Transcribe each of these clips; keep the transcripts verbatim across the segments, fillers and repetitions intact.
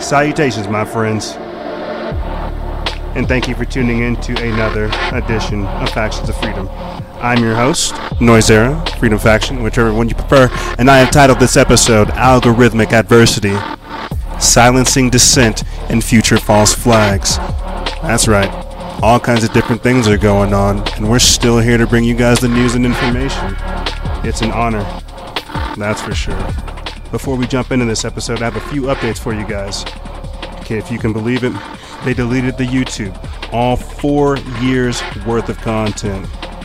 Salutations, my friends, and thank you for tuning in to another edition of Factions of Freedom. I'm your host, Noisera, Freedom Faction, whichever one you prefer, and I have titled this episode, Algorithmic Adversity, Silencing Dissent and Future False Flags. That's right, all kinds of different things are going on, and we're still here to bring you guys the news and information. It's an honor, that's for sure. Before we jump into this episode, I have a few updates for you guys. Okay, if you can believe it, they deleted the YouTube, all four years worth of content.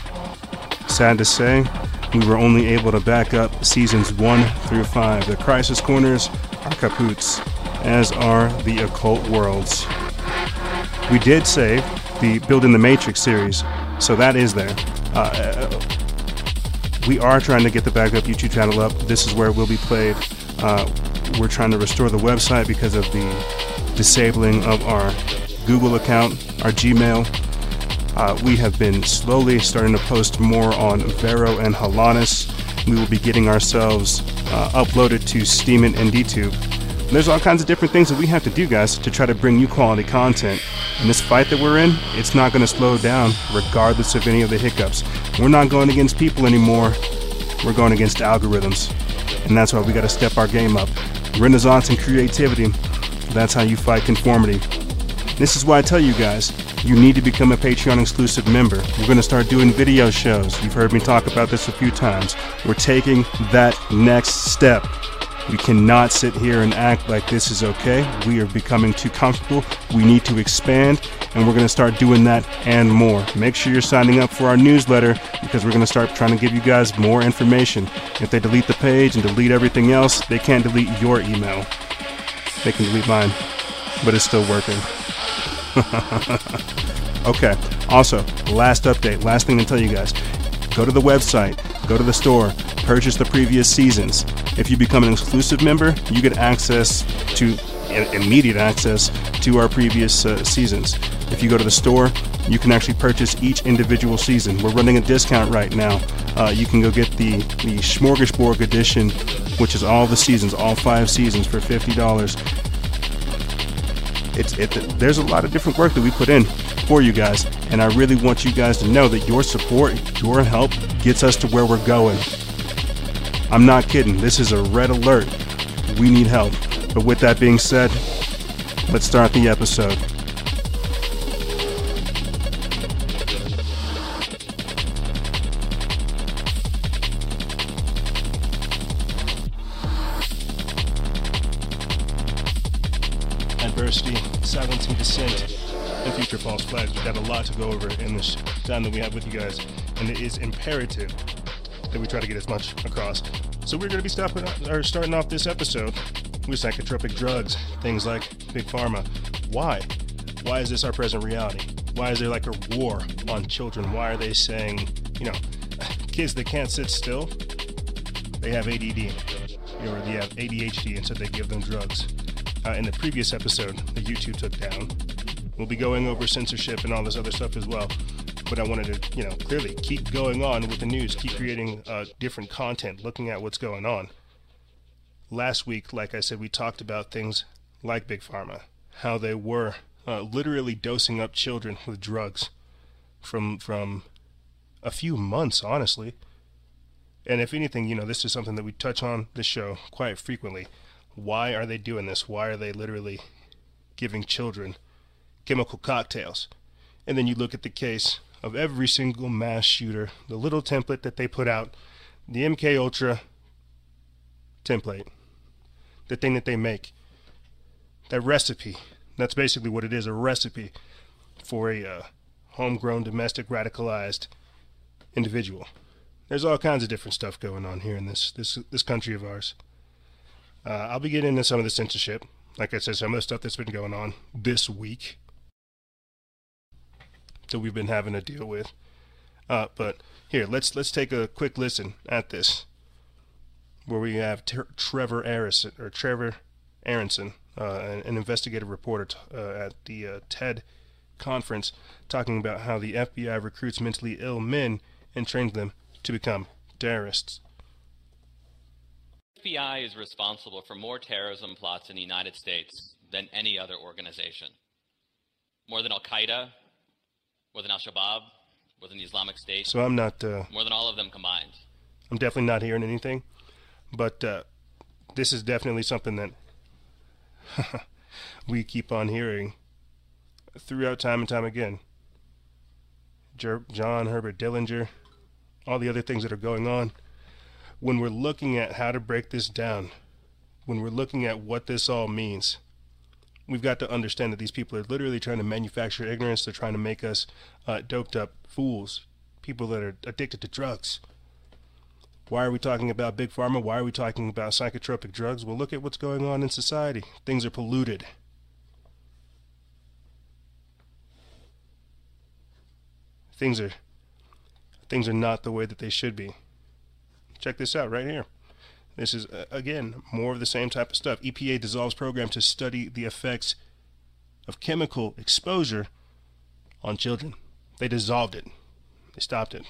Sad to say, we were only able to back up seasons one through five. The Crisis Corners are kaputs, as are the Occult Worlds. We did save the Building the Matrix series, so that is there. Uh, we are trying to get the backup YouTube channel up. This is where it will be played. Uh, we're trying to restore the website because of the disabling of our Google account, our Gmail. Uh, we have been slowly starting to post more on Vero and Halanis. We will be getting ourselves uh, uploaded to Steemit and DTube. And there's all kinds of different things that we have to do, guys, to try to bring you quality content. And this fight that we're in, it's not going to slow down regardless of any of the hiccups. We're not going against people anymore. We're going against algorithms. And that's why we got to step our game up. Renaissance and creativity, that's how you fight conformity. This is why I tell you guys, you need to become a Patreon exclusive member. We're going to start doing video shows. You've heard me talk about this a few times. We're taking that next step. We cannot sit here and act like this is okay. We are becoming too comfortable. We need to expand, and we're going to start doing that and more. Make sure you're signing up for our newsletter because we're going to start trying to give you guys more information. If they delete the page and delete everything else, they can't delete your email. They can delete mine, but it's still working. Okay, also, last update, last thing to tell you guys. Go to the website, go to the store, purchase the previous seasons. If you become an exclusive member, you get access to, immediate access to our previous uh, seasons. If you go to the store, you can actually purchase each individual season. We're running a discount right now. Uh, you can go get the, the Smorgasbord edition, which is all the seasons, all five seasons for fifty dollars. It's, it, there's a lot of different work that we put in for you guys, and I really want you guys to know that your support, your help, gets us to where we're going. I'm not kidding. This is a red alert. We need help. But with that being said, let's start the episode. Adversity, silencing dissent, and future false flags. We've got a lot to go over in this time that we have with you guys, and it is imperative that we try to get as much across. So we're going to be stopping, or starting off this episode with psychotropic drugs, things like Big Pharma. Why? Why is this our present reality? Why is there like a war on children? Why are they saying, you know, kids that can't sit still, they have A D D, or they have A D H D, and so they give them drugs. Uh, in the previous episode that YouTube took down, we'll be going over censorship and all this other stuff as well. But I wanted to, you know, clearly keep going on with the news, keep creating uh, different content, looking at what's going on. Last week, like I said, we talked about things like Big Pharma, how they were uh, literally dosing up children with drugs from from a few months, honestly. And if anything, you know, this is something that we touch on this show quite frequently. Why are they doing this? Why are they literally giving children chemical cocktails? And then you look at the case of every single mass shooter, the little template that they put out, the M K Ultra template, the thing that they make, that recipe. That's basically what it is, a recipe for a uh, homegrown, domestic, radicalized individual. There's all kinds of different stuff going on here in this this this country of ours. Uh, I'll be getting into some of the censorship. Like I said, some of the stuff that's been going on this week that we've been having to deal with. Uh, but here, let's let's take a quick listen at this, where we have Ter- Trevor Aronson, or Trevor Aronson, uh, an, an investigative reporter t- uh, at the uh, TED conference, talking about how the F B I recruits mentally ill men and trains them to become terrorists. The F B I is responsible for more terrorism plots in the United States than any other organization. More than Al-Qaeda, more than Al-Shabaab, more than the Islamic State. So I'm not... Uh, more than all of them combined. I'm definitely not hearing anything. But uh, this is definitely something that we keep on hearing throughout time and time again. Jer- John Herbert Dillinger, all the other things that are going on. When we're looking at how to break this down, when we're looking at what this all means, we've got to understand that these people are literally trying to manufacture ignorance. They're trying to make us uh, doped up fools, people that are addicted to drugs. Why are we talking about Big Pharma? Why are we talking about psychotropic drugs? Well, look at what's going on in society. Things are polluted. Things are things are not the way that they should be. Check this out right here. This is, uh, again, more of the same type of stuff. E P A dissolves program to study the effects of chemical exposure on children. They dissolved it. They stopped it.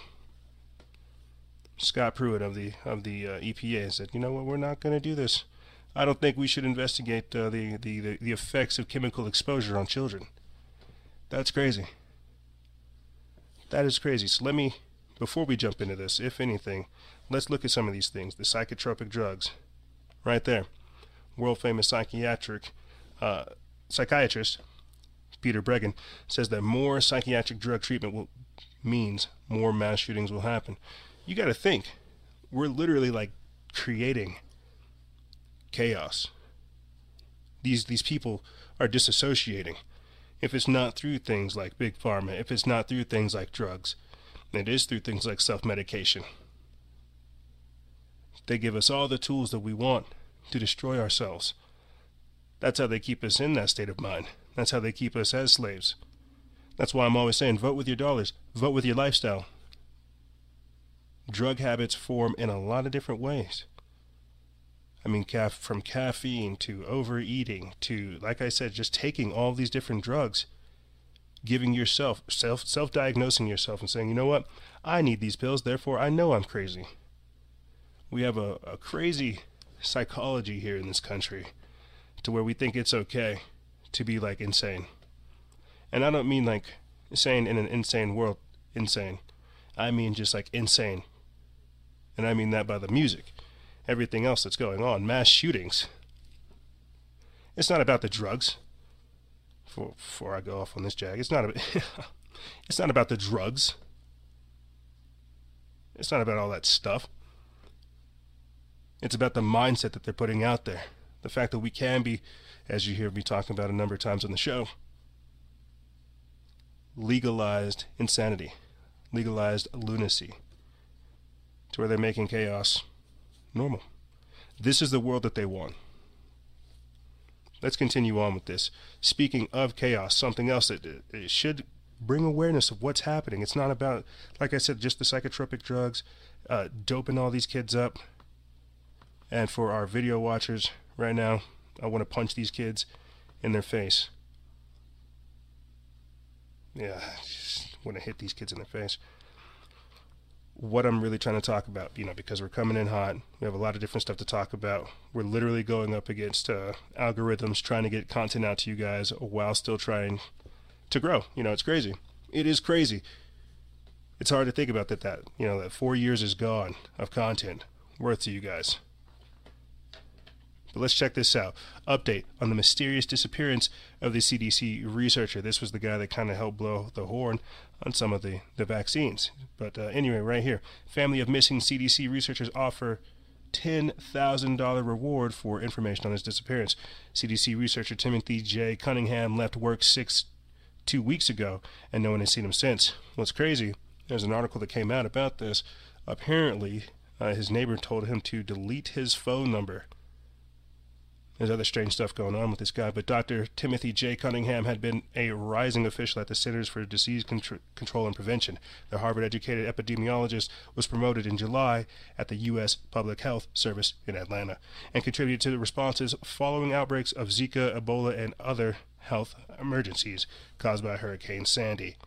Scott Pruitt of the of the uh, E P A said, you know what, we're not going to do this. I don't think we should investigate uh, the, the, the, the effects of chemical exposure on children. That's crazy. That is crazy. So let me, before we jump into this, if anything, let's look at some of these things. The psychotropic drugs, right there. World famous psychiatric uh, psychiatrist Peter Breggin says that more psychiatric drug treatment will means more mass shootings will happen. You got to think, we're literally like creating chaos. These these people are disassociating. If it's not through things like Big Pharma, if it's not through things like drugs, it is through things like self-medication. They give us all the tools that we want to destroy ourselves. That's how they keep us in that state of mind. That's how they keep us as slaves. That's why I'm always saying, vote with your dollars. Vote with your lifestyle. Drug habits form in a lot of different ways. I mean, ca- from caffeine to overeating to, like I said, just taking all these different drugs, giving yourself, self, self-diagnosing yourself and saying, you know what, I need these pills, therefore I know I'm crazy. We have a, a crazy psychology here in this country to where we think it's okay to be like insane. And I don't mean like insane in an insane world, insane. I mean just like insane. And I mean that by the music. Everything else that's going on. Mass shootings. It's not about the drugs. Before, before I go off on this jag, it's not, a, it's not about the drugs. It's not about all that stuff. It's about the mindset that they're putting out there. The fact that we can be, as you hear me talking about a number of times on the show, legalized insanity, legalized lunacy, to where they're making chaos normal. This is the world that they want. Let's continue on with this. Speaking of chaos, something else that it should bring awareness of what's happening. It's not about, like I said, just the psychotropic drugs, uh, doping all these kids up. And for our video watchers right now, I want to punch these kids in their face. Yeah, I just want to hit these kids in the face. What I'm really trying to talk about, you know, because we're coming in hot, we have a lot of different stuff to talk about. We're literally going up against uh, algorithms, trying to get content out to you guys while still trying to grow. You know, it's crazy. It is crazy. It's hard to think about that, that, you know, that four years is gone of content worth to you guys. But let's check this out. Update on the mysterious disappearance of the C D C researcher. This was the guy that kind of helped blow the horn on some of the, the vaccines. But uh, anyway, right here. Family of missing C D C researchers offer ten thousand dollars reward for information on his disappearance. C D C researcher Timothy J. Cunningham left work six, two weeks ago, and no one has seen him since. What's crazy, there's an article that came out about this. Apparently, uh, his neighbor told him to delete his phone number. There's other strange stuff going on with this guy, but Doctor Timothy J. Cunningham had been a rising official at the Centers for Disease Contr- Control and Prevention. The Harvard-educated epidemiologist was promoted in July at the U S Public Health Service in Atlanta and contributed to the responses following outbreaks of Zika, Ebola, and other health emergencies caused by Hurricane Sandy.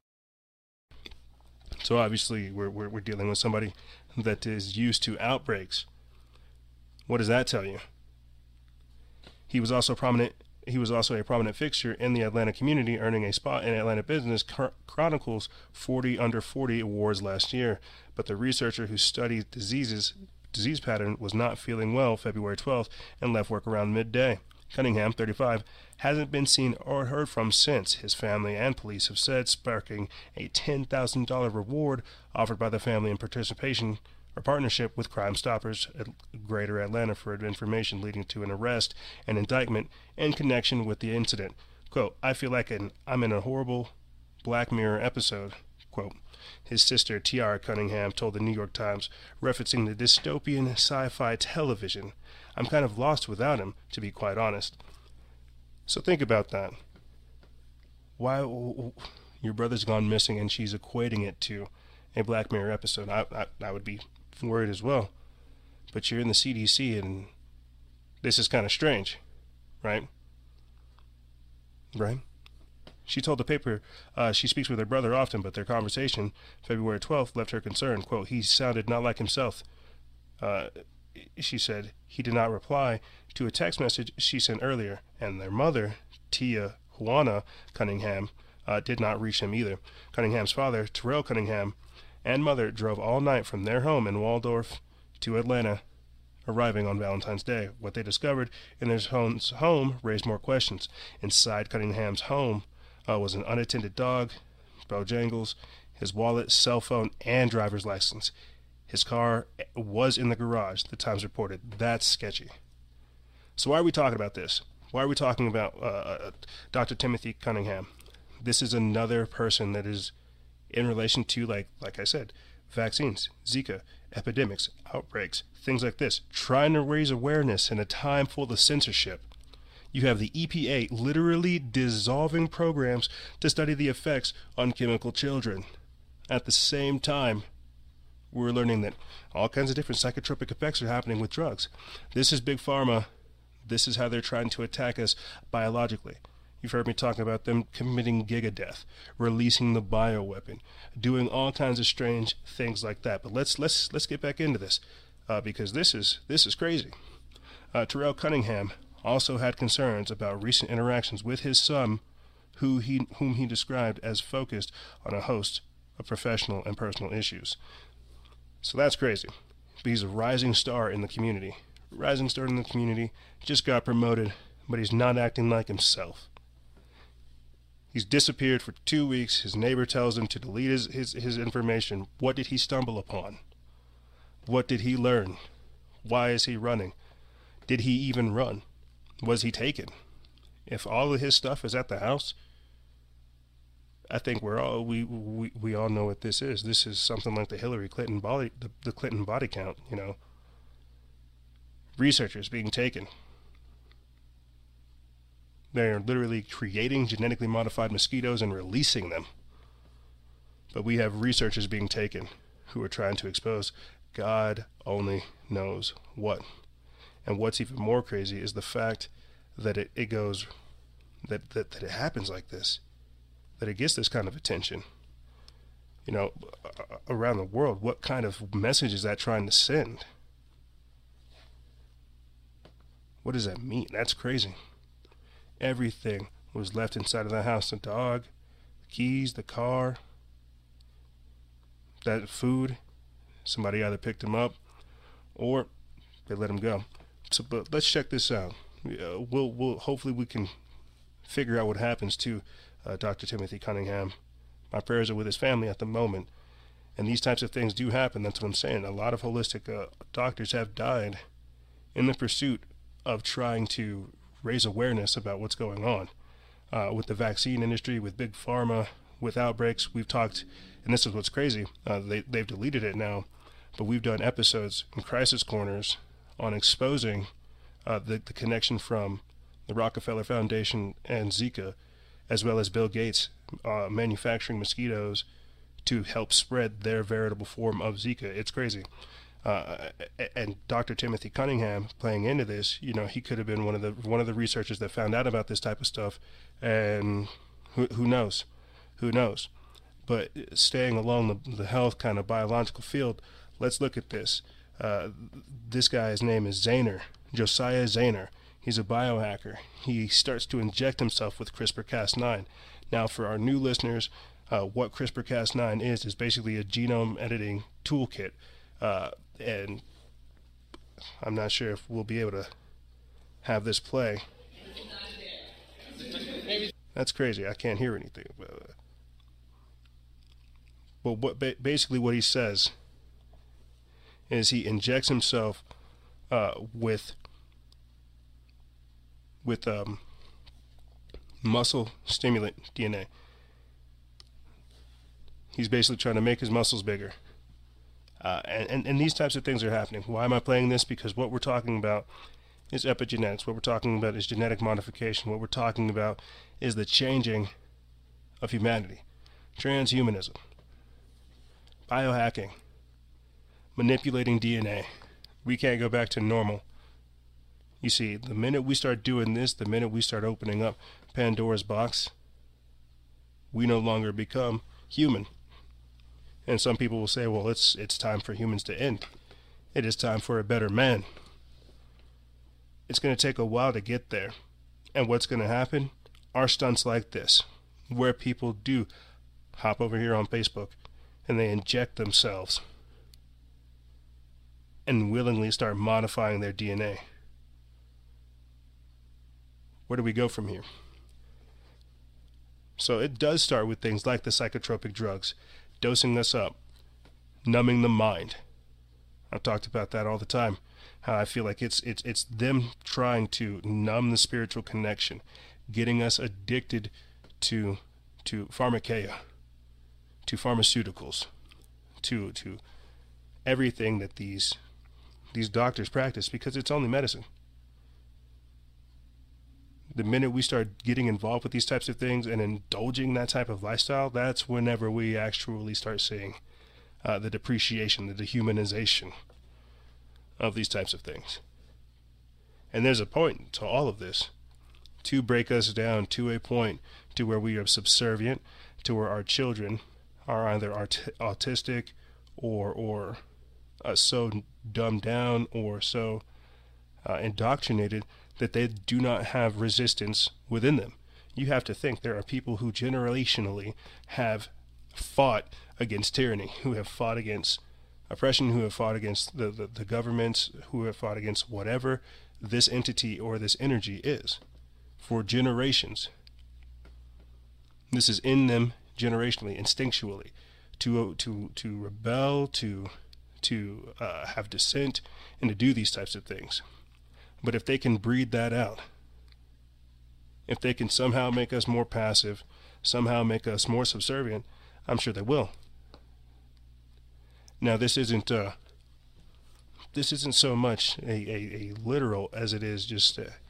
So obviously we're, we're, we're dealing with somebody that is used to outbreaks. What does that tell you? He was also prominent He was also a prominent fixture in the Atlanta community, earning a spot in Atlanta Business Chronicle's forty under forty awards last year. But the researcher who studied diseases disease pattern was not feeling well February twelfth and left work around midday. Cunningham, thirty-five, hasn't been seen or heard from since, his family and police have said, sparking a ten thousand dollars reward offered by the family in participation or partnership with Crime Stoppers at Greater Atlanta for information leading to an arrest and indictment in connection with the incident. Quote, I feel like an, I'm in a horrible Black Mirror episode. Quote, his sister, Tiara Cunningham, told the New York Times, referencing the dystopian sci-fi television, I'm kind of lost without him, to be quite honest. So think about that. Why your brother's gone missing and she's equating it to a Black Mirror episode? I, I, I would be worried as well. But you're in the C D C and this is kind of strange, right? Right? She told the paper uh, she speaks with her brother often, but their conversation, February twelfth, left her concerned. Quote, he sounded not like himself. Uh, she said he did not reply to a text message she sent earlier, and their mother, Tia Juana Cunningham, uh, did not reach him either. Cunningham's father, Terrell Cunningham, and mother drove all night from their home in Waldorf to Atlanta, arriving on Valentine's Day. What they discovered in their home raised more questions. Inside Cunningham's home uh, was an unattended dog, Bojangles, his wallet, cell phone, and driver's license. His car was in the garage, the Times reported. That's sketchy. So why are we talking about this? Why are we talking about uh, Doctor Timothy Cunningham? This is another person that is in relation to, like like I said, vaccines, Zika, epidemics, outbreaks, things like this, trying to raise awareness in a time full of censorship. You have the E P A literally dissolving programs to study the effects on chemical children. At the same time, we're learning that all kinds of different psychotropic effects are happening with drugs. This is Big Pharma. This is how they're trying to attack us biologically. You've heard me talking about them committing gigadeath, releasing the bioweapon, doing all kinds of strange things like that. But let's let's let's get back into this uh, because this is this is crazy. Uh, Terrell Cunningham also had concerns about recent interactions with his son, who he whom he described as focused on a host of professional and personal issues. So that's crazy. But he's a rising star in the community. Rising star in the community, just got promoted, but he's not acting like himself. He's disappeared for two weeks. His neighbor tells him to delete his, his, his information. What did he stumble upon? What did he learn? Why is he running? Did he even run? Was he taken? If all of his stuff is at the house, I think we're all we, we, we all know what this is. This is something like the Hillary Clinton body the, the Clinton body count, you know. Researchers being taken. They're literally creating genetically modified mosquitoes and releasing them. But we have researchers being taken who are trying to expose God only knows what. And what's even more crazy is the fact that it, it goes, that, that, that it happens like this, that it gets this kind of attention. You know, around the world, what kind of message is that trying to send? What does that mean? That's crazy. Everything was left inside of the house. The dog, the keys, the car, that food. Somebody either picked him up or they let him go. So, but let's check this out. Uh, we'll, we'll, hopefully we can figure out what happens to uh, Doctor Timothy Cunningham. My prayers are with his family at the moment. And these types of things do happen. That's what I'm saying. A lot of holistic uh, doctors have died in the pursuit of trying to raise awareness about what's going on uh, with the vaccine industry, with Big Pharma, with outbreaks. We've talked, and this is what's crazy, uh, they, they've deleted it now, but we've done episodes in Crisis Corners on exposing uh, the, the connection from the Rockefeller Foundation and Zika, as well as Bill Gates uh, manufacturing mosquitoes to help spread their veritable form of Zika. It's crazy. Uh, and Doctor Timothy Cunningham playing into this, you know, he could have been one of the one of the researchers that found out about this type of stuff, and who, who knows, who knows. But staying along the, the health kind of biological field, let's look at this. Uh, this guy's name is Zayner, Josiah Zayner. He's a biohacker. He starts to inject himself with CRISPR Cas nine. Now, for our new listeners, uh, what CRISPR Cas nine is, is basically a genome editing toolkit. Uh, and I'm not sure if we'll be able to have this play. That's crazy. I can't hear anything. Well, what basically what he says is he injects himself uh, with with um, muscle stimulant D N A. He's basically trying to make his muscles bigger. Uh, and, and, and these types of things are happening. Why am I playing this? Because what we're talking about is epigenetics. What we're talking about is genetic modification. What we're talking about is the changing of humanity. Transhumanism. Biohacking. Manipulating D N A. We can't go back to normal. You see, the minute we start doing this, the minute we start opening up Pandora's box, we no longer become human. And some people will say, well, it's it's time for humans to end. It is time for a better man. It's going to take a while to get there. And what's going to happen are stunts like this, where people do hop over here on Facebook and they inject themselves and willingly start modifying their D N A. Where do we go from here? So it does start with things like the psychotropic drugs, dosing us up, numbing the mind. I've talked about that all the time. How I feel like it's it's it's them trying to numb the spiritual connection, getting us addicted to to pharmakeia, to pharmaceuticals, to to everything that these these doctors practice, because it's only medicine. The minute we start getting involved with these types of things and indulging that type of lifestyle, that's whenever we actually start seeing uh, the depreciation, the dehumanization of these types of things. And there's a point to all of this, to break us down to a point to where we are subservient, to where our children are either aut- autistic or or uh, so dumbed down or so uh, indoctrinated that they do not have resistance within them. You have to think there are people who generationally have fought against tyranny, who have fought against oppression, who have fought against the, the, the governments, who have fought against whatever this entity or this energy is for generations. This is in them generationally, instinctually, to to to rebel, to to uh, have dissent, and to do these types of things. But if they can breed that out, if they can somehow make us more passive, somehow make us more subservient, I'm sure they will. Now, this isn't uh, this isn't so much a, a, a literal as it is just a,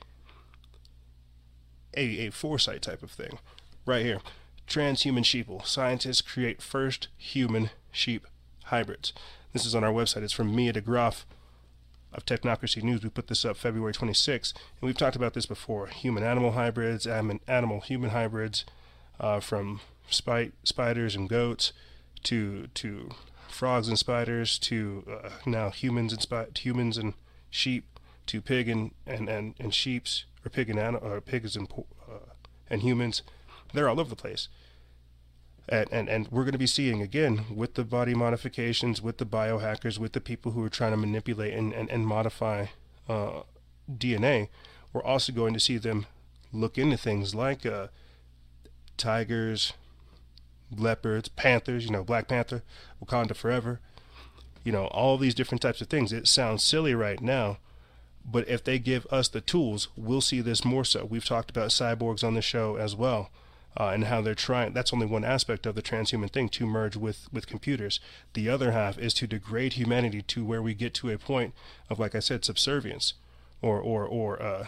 a a foresight type of thing. Right here, transhuman sheeple. Scientists create first human sheep hybrids. This is on our website. It's from Mia DeGraff of Technocracy News. We put this up February twenty-sixth, and we've talked about this before. Human-animal hybrids, animal-human hybrids, uh, from spi- spiders and goats to to frogs and spiders to uh, now humans and spi- humans and sheep to pig and and and, and sheeps or pig and animal or pigs and uh, and humans. They're all over the place. And, and and we're going to be seeing, again, with the body modifications, with the biohackers, with the people who are trying to manipulate and, and, and modify uh, D N A, we're also going to see them look into things like uh, tigers, leopards, panthers, you know, Black Panther, Wakanda Forever, you know, all these different types of things. It sounds silly right now, but if they give us the tools, we'll see this more so. We've talked about cyborgs on the show as well. Uh, and how they're trying, that's only one aspect of the transhuman thing, to merge with, with computers. The other half is to degrade humanity to where we get to a point of, like I said, subservience, or, or, or uh,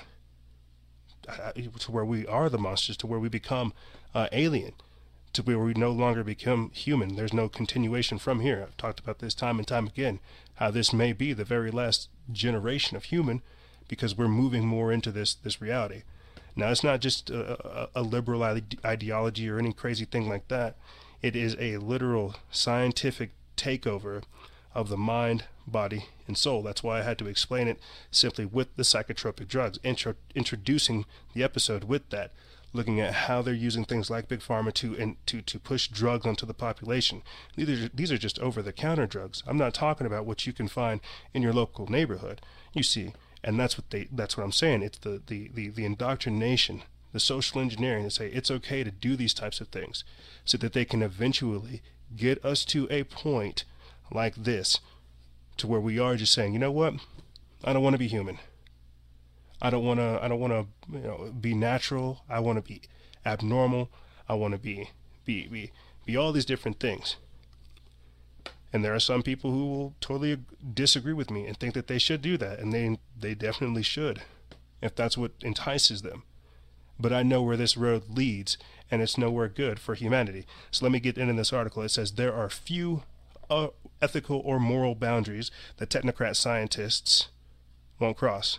to where we are the monsters, to where we become uh, alien, to where we no longer become human. There's no continuation from here. I've talked about this time and time again, how this may be the very last generation of human, because we're moving more into this, this reality. Now, it's not just a, a, a liberal ideology or any crazy thing like that. It is a literal scientific takeover of the mind, body, and soul. That's why I had to explain it simply with the psychotropic drugs, intro- introducing the episode with that, looking at how they're using things like Big Pharma to and to, to push drugs onto the population. These are, these are just over-the-counter drugs. I'm not talking about what you can find in your local neighborhood. You see, and that's what they that's what I'm saying. It's the, the, the, the indoctrination, the social engineering to say it's okay to do these types of things so that they can eventually get us to a point like this, to where we are just saying, you know what, I don't want to be human. I don't want to. I don't want to. You know, be natural. I want to be abnormal. I want to be, be, be, be all these different things. And there are some people who will totally disagree with me and think that they should do that, and they they definitely should, if that's what entices them. But I know where this road leads, and it's nowhere good for humanity. So let me get into this article. It says there are few uh, ethical or moral boundaries that technocrat scientists won't cross.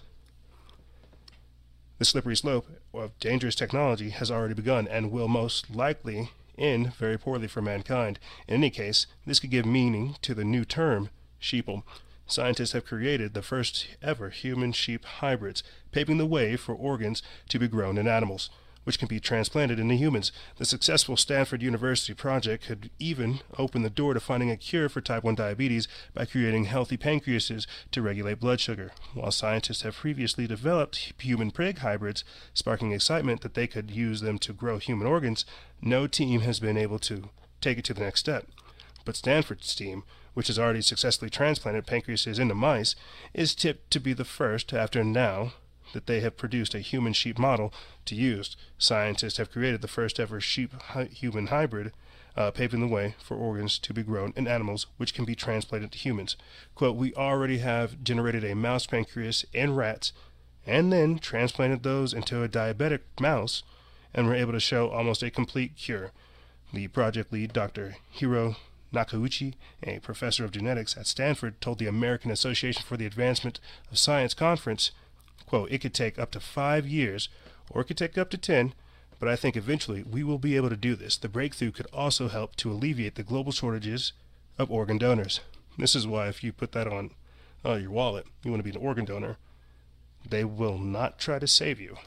The slippery slope of dangerous technology has already begun and will most likely end very poorly for mankind. In any case, this could give meaning to the new term, sheeple. Scientists have created the first ever human-sheep hybrids, paving the way for organs to be grown in animals, which can be transplanted into humans. The successful Stanford University project could even open the door to finding a cure for type one diabetes by creating healthy pancreases to regulate blood sugar. While scientists have previously developed human pig hybrids, sparking excitement that they could use them to grow human organs, no team has been able to take it to the next step. But Stanford's team, which has already successfully transplanted pancreases into mice, is tipped to be the first after now that they have produced a human sheep model to use. Scientists have created the first ever sheep-human hybrid, uh, paving the way for organs to be grown in animals which can be transplanted to humans. Quote, we already have generated a mouse pancreas in rats and then transplanted those into a diabetic mouse and were able to show almost a complete cure. The project lead, Doctor Hiro Nakauchi, a professor of genetics at Stanford, told the American Association for the Advancement of Science conference, quote, it could take up to five years, or it could take up to ten, but I think eventually we will be able to do this. The breakthrough could also help to alleviate the global shortages of organ donors. This is why if you put that on uh, your wallet, you want to be an organ donor, they will not try to save you.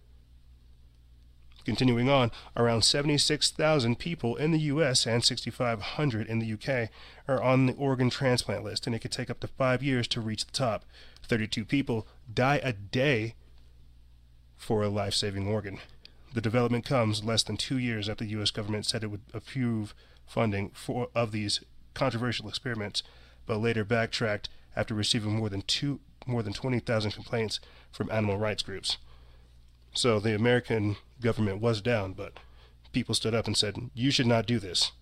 Continuing on, around seventy-six thousand people in the U S and sixty-five hundred in the U K are on the organ transplant list, and it could take up to five years to reach the top. thirty-two people die a day for a life-saving organ. The development comes less than two years after the U S government said it would approve funding for of these controversial experiments, but later backtracked after receiving more than two more than twenty thousand complaints from animal rights groups. So the American government was down, but people stood up and said, you should not do this.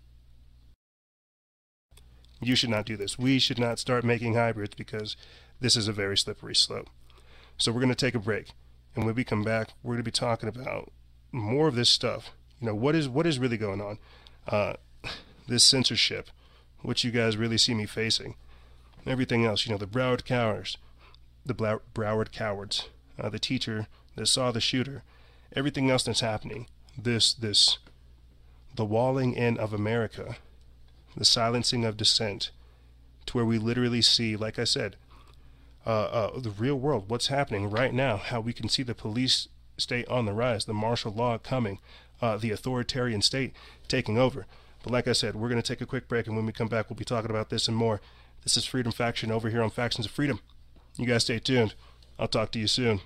You should not do this. We should not start making hybrids because this is a very slippery slope. So we're going to take a break. And when we come back, we're going to be talking about more of this stuff. You know, what is what is really going on? Uh, this censorship, what you guys really see me facing. Everything else, you know, the Broward cowards, the Bla- Broward cowards, uh, the teacher that saw the shooter, everything else that's happening, this, this, the walling in of America, the silencing of dissent, to where we literally see, like I said, uh, uh, the real world, what's happening right now, how we can see the police state on the rise, the martial law coming, uh, the authoritarian state taking over. But like I said, we're going to take a quick break, and when we come back, we'll be talking about this and more. This is Freedom Faction over here on Factions of Freedom. You guys stay tuned. I'll talk to you soon.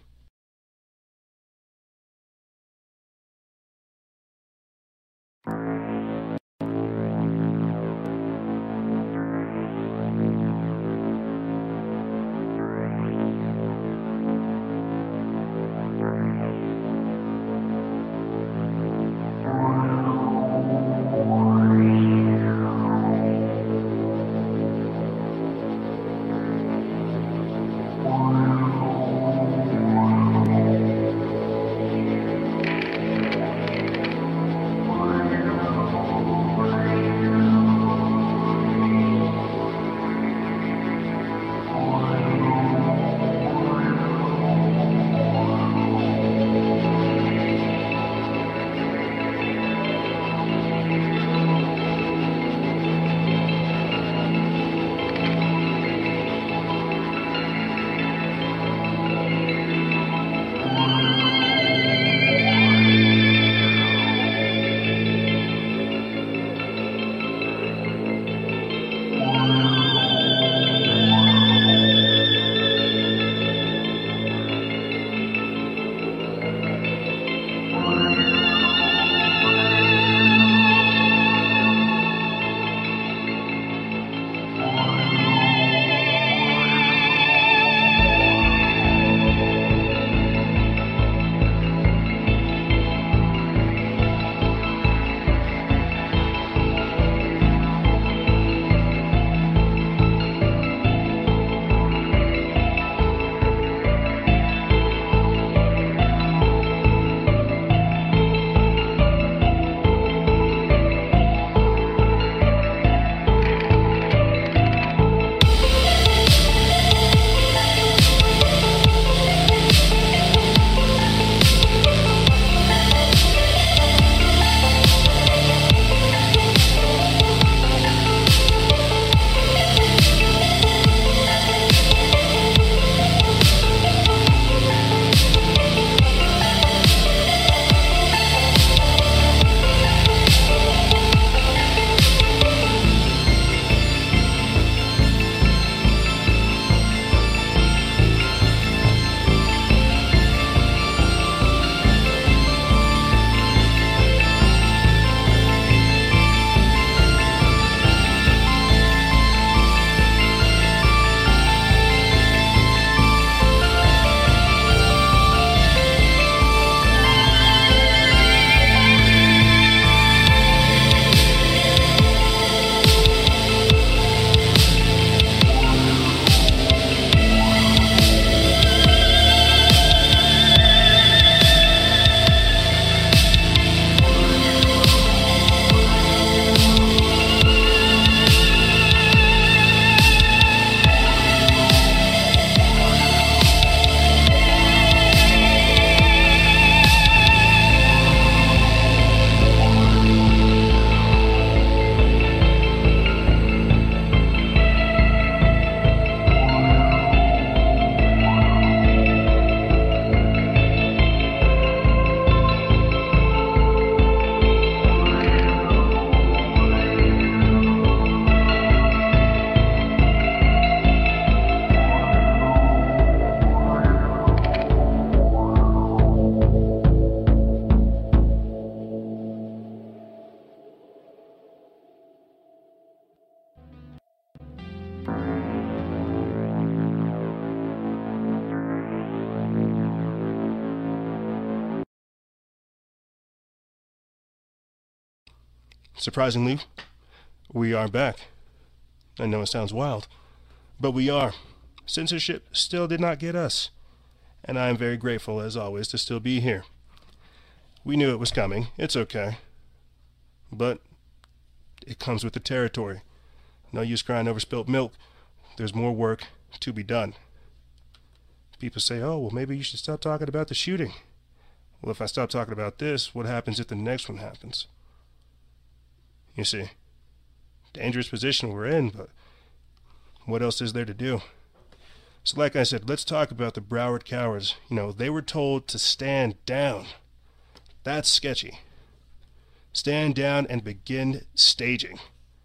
surprisingly, we are back. I know it sounds wild, but we are. Censorship still did not get us, and I am very grateful, as always, to still be here. We knew it was coming. It's okay. But it comes with the territory. No use crying over spilt milk. There's more work to be done. People say, oh, well, maybe you should stop talking about the shooting. Well, if I stop talking about this, what happens if the next one happens? You see, dangerous position we're in, but what else is there to do? So like I said, let's talk about the Broward cowards. You know, they were told to stand down. That's sketchy. Stand down and begin staging.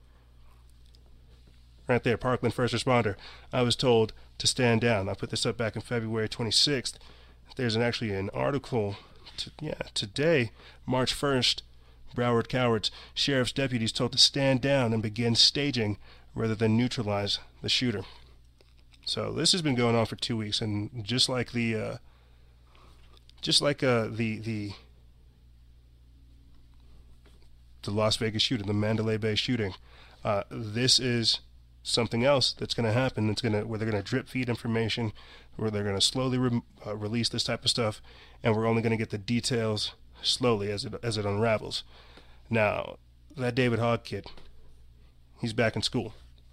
Right there, Parkland first responder. I was told to stand down. I put this up back in February twenty-sixth. There's an, actually an article, to, yeah, today, March first, Broward cowards. Sheriff's deputies told to stand down and begin staging rather than neutralize the shooter. So this has been going on for two weeks, and just like the, uh, just like uh, the the the Las Vegas shooting, the Mandalay Bay shooting, uh, this is something else that's going to happen. That's going to where they're going to drip feed information, where they're going to slowly re- uh, release this type of stuff, and we're only going to get the details slowly as it as it unravels. Now, that David Hogg kid, he's back in school.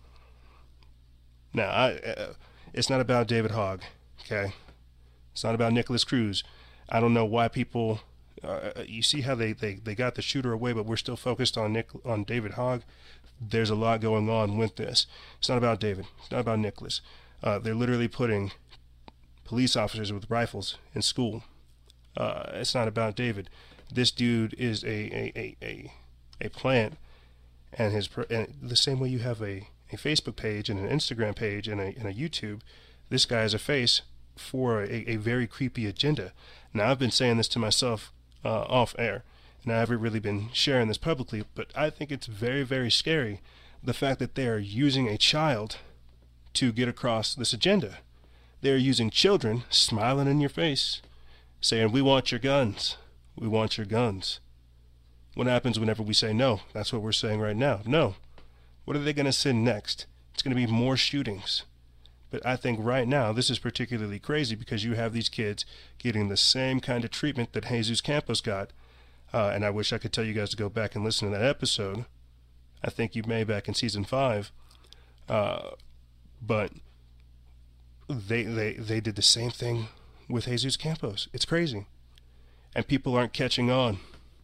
Now, I, uh, it's not about David Hogg, okay? It's not about Nicholas Cruz. I don't know why people, uh, you see how they, they, they got the shooter away, but we're still focused on Nick, on David Hogg. There's a lot going on with this. It's not about David. It's not about Nicholas. Uh, they're literally putting police officers with rifles in school. Uh, it's not about David. This dude is a a, a, a, a plant, and his and the same way you have a a Facebook page and an Instagram page and a, and a YouTube, this guy is a face for a, a very creepy agenda. Now, I've been saying this to myself uh, off air, and I haven't really been sharing this publicly, but I think it's very, very scary, the fact that they are using a child to get across this agenda. They're using children smiling in your face, saying, we want your guns. We want your guns. What happens whenever we say no? That's what we're saying right now. No. What are they going to send next? It's going to be more shootings. But I think right now this is particularly crazy because you have these kids getting the same kind of treatment that Jesus Campos got. Uh, and I wish I could tell you guys to go back and listen to that episode. I think you may back in season five. Uh, but they, they, they did the same thing with Jesus Campos. It's crazy. And people aren't catching on.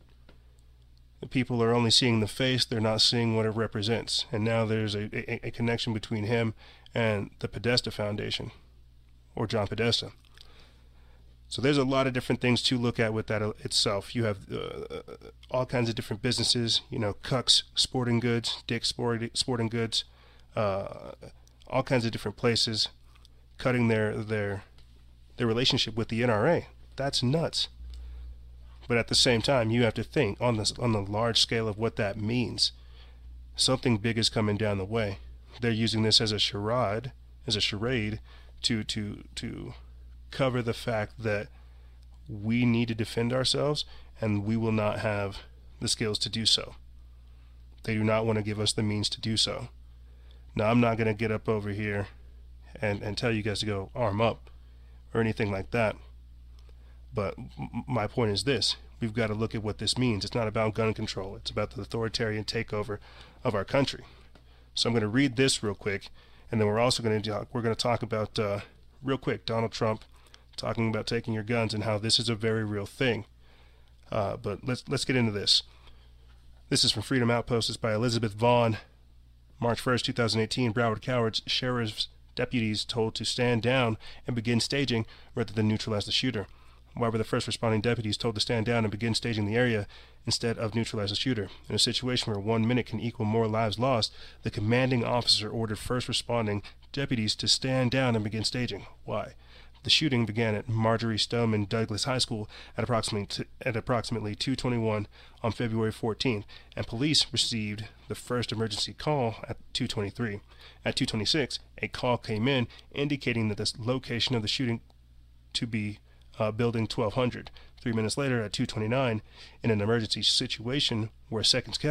The people are only seeing the face, they're not seeing what it represents. And now there's a, a, a connection between him and the Podesta Foundation, or John Podesta. So there's a lot of different things to look at with that itself. You have uh, all kinds of different businesses, you know, Cucks Sporting Goods, Dick's Sport, Sporting Goods, uh, all kinds of different places cutting their, their, their relationship with the N R A. That's nuts. But at the same time, you have to think on this on the large scale of what that means. Something big is coming down the way. They're using this as a charade, as a charade, to to to cover the fact that we need to defend ourselves, and we will not have the skills to do so. They do not want to give us the means to do so. Now, I'm not going to get up over here and and tell you guys to go arm up or anything like that. But my point is this. We've got to look at what this means. It's not about gun control. It's about the authoritarian takeover of our country. So I'm going to read this real quick, and then we're also going to talk, we're going to talk about, uh, real quick, Donald Trump talking about taking your guns and how this is a very real thing. Uh, but let's let's get into this. This is from Freedom Outpost. It's by Elizabeth Vaughn. March first, twenty eighteen, Broward cowards, sheriff's deputies told to stand down and begin staging rather than neutralize the shooter. Why were the first responding deputies told to stand down and begin staging the area instead of neutralize the shooter? In a situation where one minute can equal more lives lost, the commanding officer ordered first responding deputies to stand down and begin staging. Why? The shooting began at Marjorie Stoneman Douglas High School at approximately t- at approximately two twenty-one on February fourteenth, and police received the first emergency call at two twenty-three. At two twenty-six, a call came in indicating that the location of the shooting to be Uh, building twelve hundred. Three minutes later, at two twenty-nine, in an emergency situation where seconds count,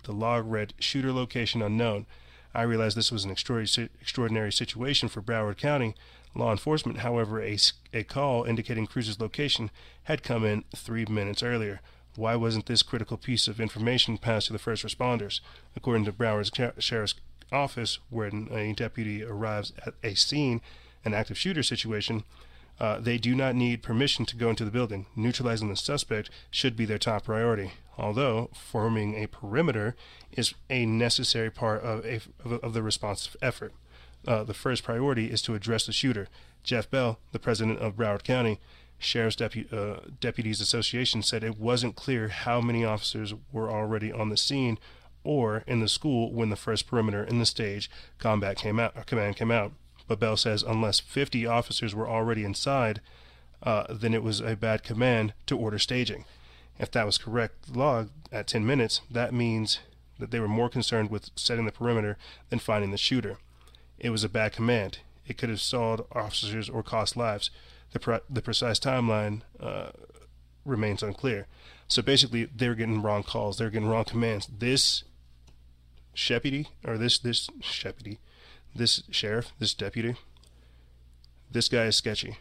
The log read, "Shooter location unknown." I realized this was an extraordinary extraordinary situation for Broward County law enforcement. However, a, a call indicating Cruz's location had come in three minutes earlier. Why wasn't this critical piece of information passed to the first responders? According to Broward's Sheriff's Office, when a deputy arrives at a scene, an active shooter situation, uh, they do not need permission to go into the building. Neutralizing the suspect should be their top priority, although forming a perimeter is a necessary part of, a, of the response effort. Uh, the first priority is to address the shooter. Jeff Bell, the president of Broward County Sheriff's Depu- uh, Deputies Association, said it wasn't clear how many officers were already on the scene or in the school when the first perimeter in the stage combat came out, or command came out. But Bell says unless fifty officers were already inside, uh, then it was a bad command to order staging. If that was correct log at ten minutes, that means that they were more concerned with setting the perimeter than finding the shooter. It was a bad command. It could have stalled officers or cost lives. The, pre- the precise timeline uh, remains unclear. So basically, they're getting wrong calls. They're getting wrong commands. This deputy, or this this deputy, this sheriff, this deputy, this guy is sketchy.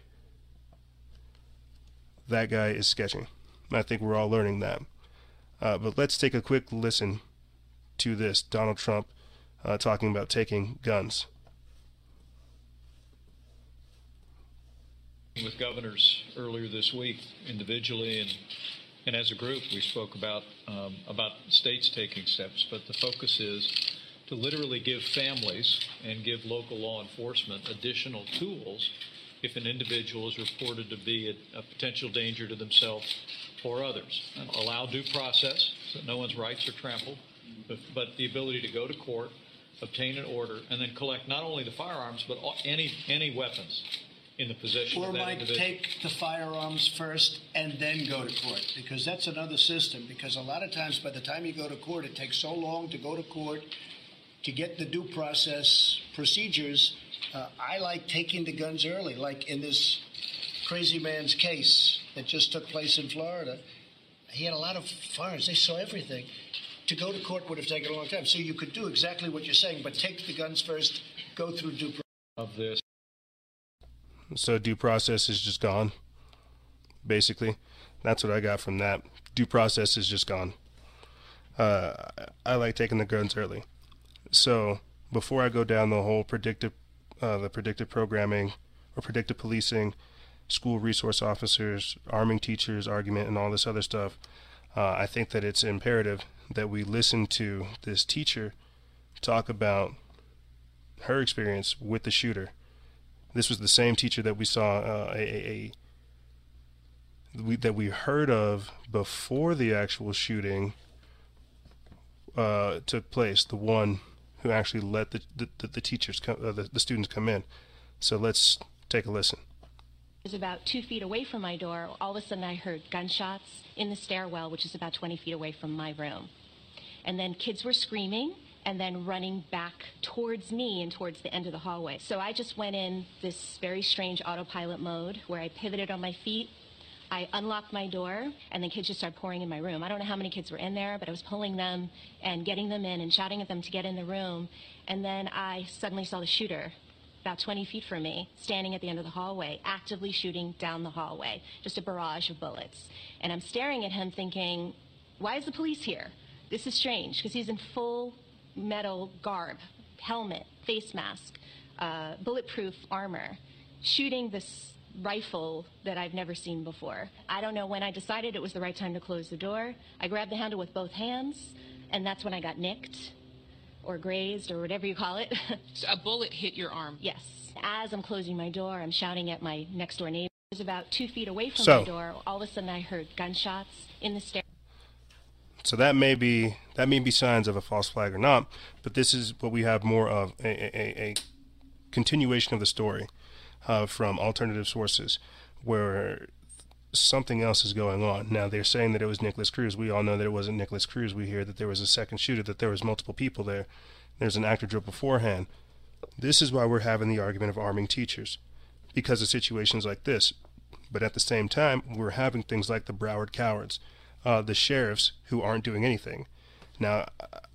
That guy is sketchy. I think we're all learning that. Uh, but let's take a quick listen to this. Donald Trump uh, talking about taking guns. With governors earlier this week, individually and and as a group, we spoke about um, about states taking steps. But the focus is to literally give families and give local law enforcement additional tools if an individual is reported to be a, a potential danger to themselves or others. And allow due process so that no one's rights are trampled, but, but the ability to go to court, obtain an order, and then collect not only the firearms but all, any any weapons in the possession or of that might individual. take the firearms first and then go to court, because that's another system. Because a lot of times by the time you go to court, it takes so long to go to court to get the due process procedures. Uh, I like taking the guns early, like in this crazy man's case that just took place in Florida. He had a lot of firearms. They saw everything. To go to court would have taken a long time. So you could do exactly what you're saying, but take the guns first, go through due process. Of this. So due process is just gone, basically. That's what I got from that. Due process is just gone. Uh, I like taking the guns early. So before I go down the whole predictive, uh, the predictive programming or predictive policing, school resource officers, arming teachers argument, and all this other stuff, uh, I think that it's imperative that we listen to this teacher talk about her experience with the shooter. This was the same teacher that we saw, uh, a, a, a we, that we heard of before the actual shooting uh, took place. The one who actually let the the, the teachers come, uh, the, the students come in. So let's take a listen. I was about two feet away from my door. All of a sudden, I heard gunshots in the stairwell, which is about twenty feet away from my room, and then kids were screaming and then running back towards me and towards the end of the hallway. So I just went in this very strange autopilot mode where I pivoted on my feet. I unlocked my door, and the kids just started pouring in my room. I don't know how many kids were in there, but I was pulling them and getting them in and shouting at them to get in the room. And then I suddenly saw the shooter about twenty feet from me, standing at the end of the hallway, actively shooting down the hallway, just a barrage of bullets. And I'm staring at him thinking, why is the police here? This is strange, because he's in full metal garb, helmet, face mask, uh, bulletproof armor, shooting this rifle that I've never seen before. I don't know when I decided it was the right time to close the door. I grabbed the handle with both hands, and that's when I got nicked or grazed or whatever you call it. A bullet hit your arm? Yes. As I'm closing my door, I'm shouting at my next door neighbor. It was about two feet away from So, my door. All of a sudden I heard gunshots in the stair. So that may be that may be signs of a false flag or not, but this is what we have more of, a, a, a continuation of the story uh, from alternative sources where something else is going on. Now, they're saying that it was Nikolas Cruz. We all know that it wasn't Nikolas Cruz. We hear that there was a second shooter, that there was multiple people there. There's an actor drill beforehand. This is why we're having the argument of arming teachers, because of situations like this. But at the same time, we're having things like the Broward cowards, uh, the sheriffs who aren't doing anything. Now,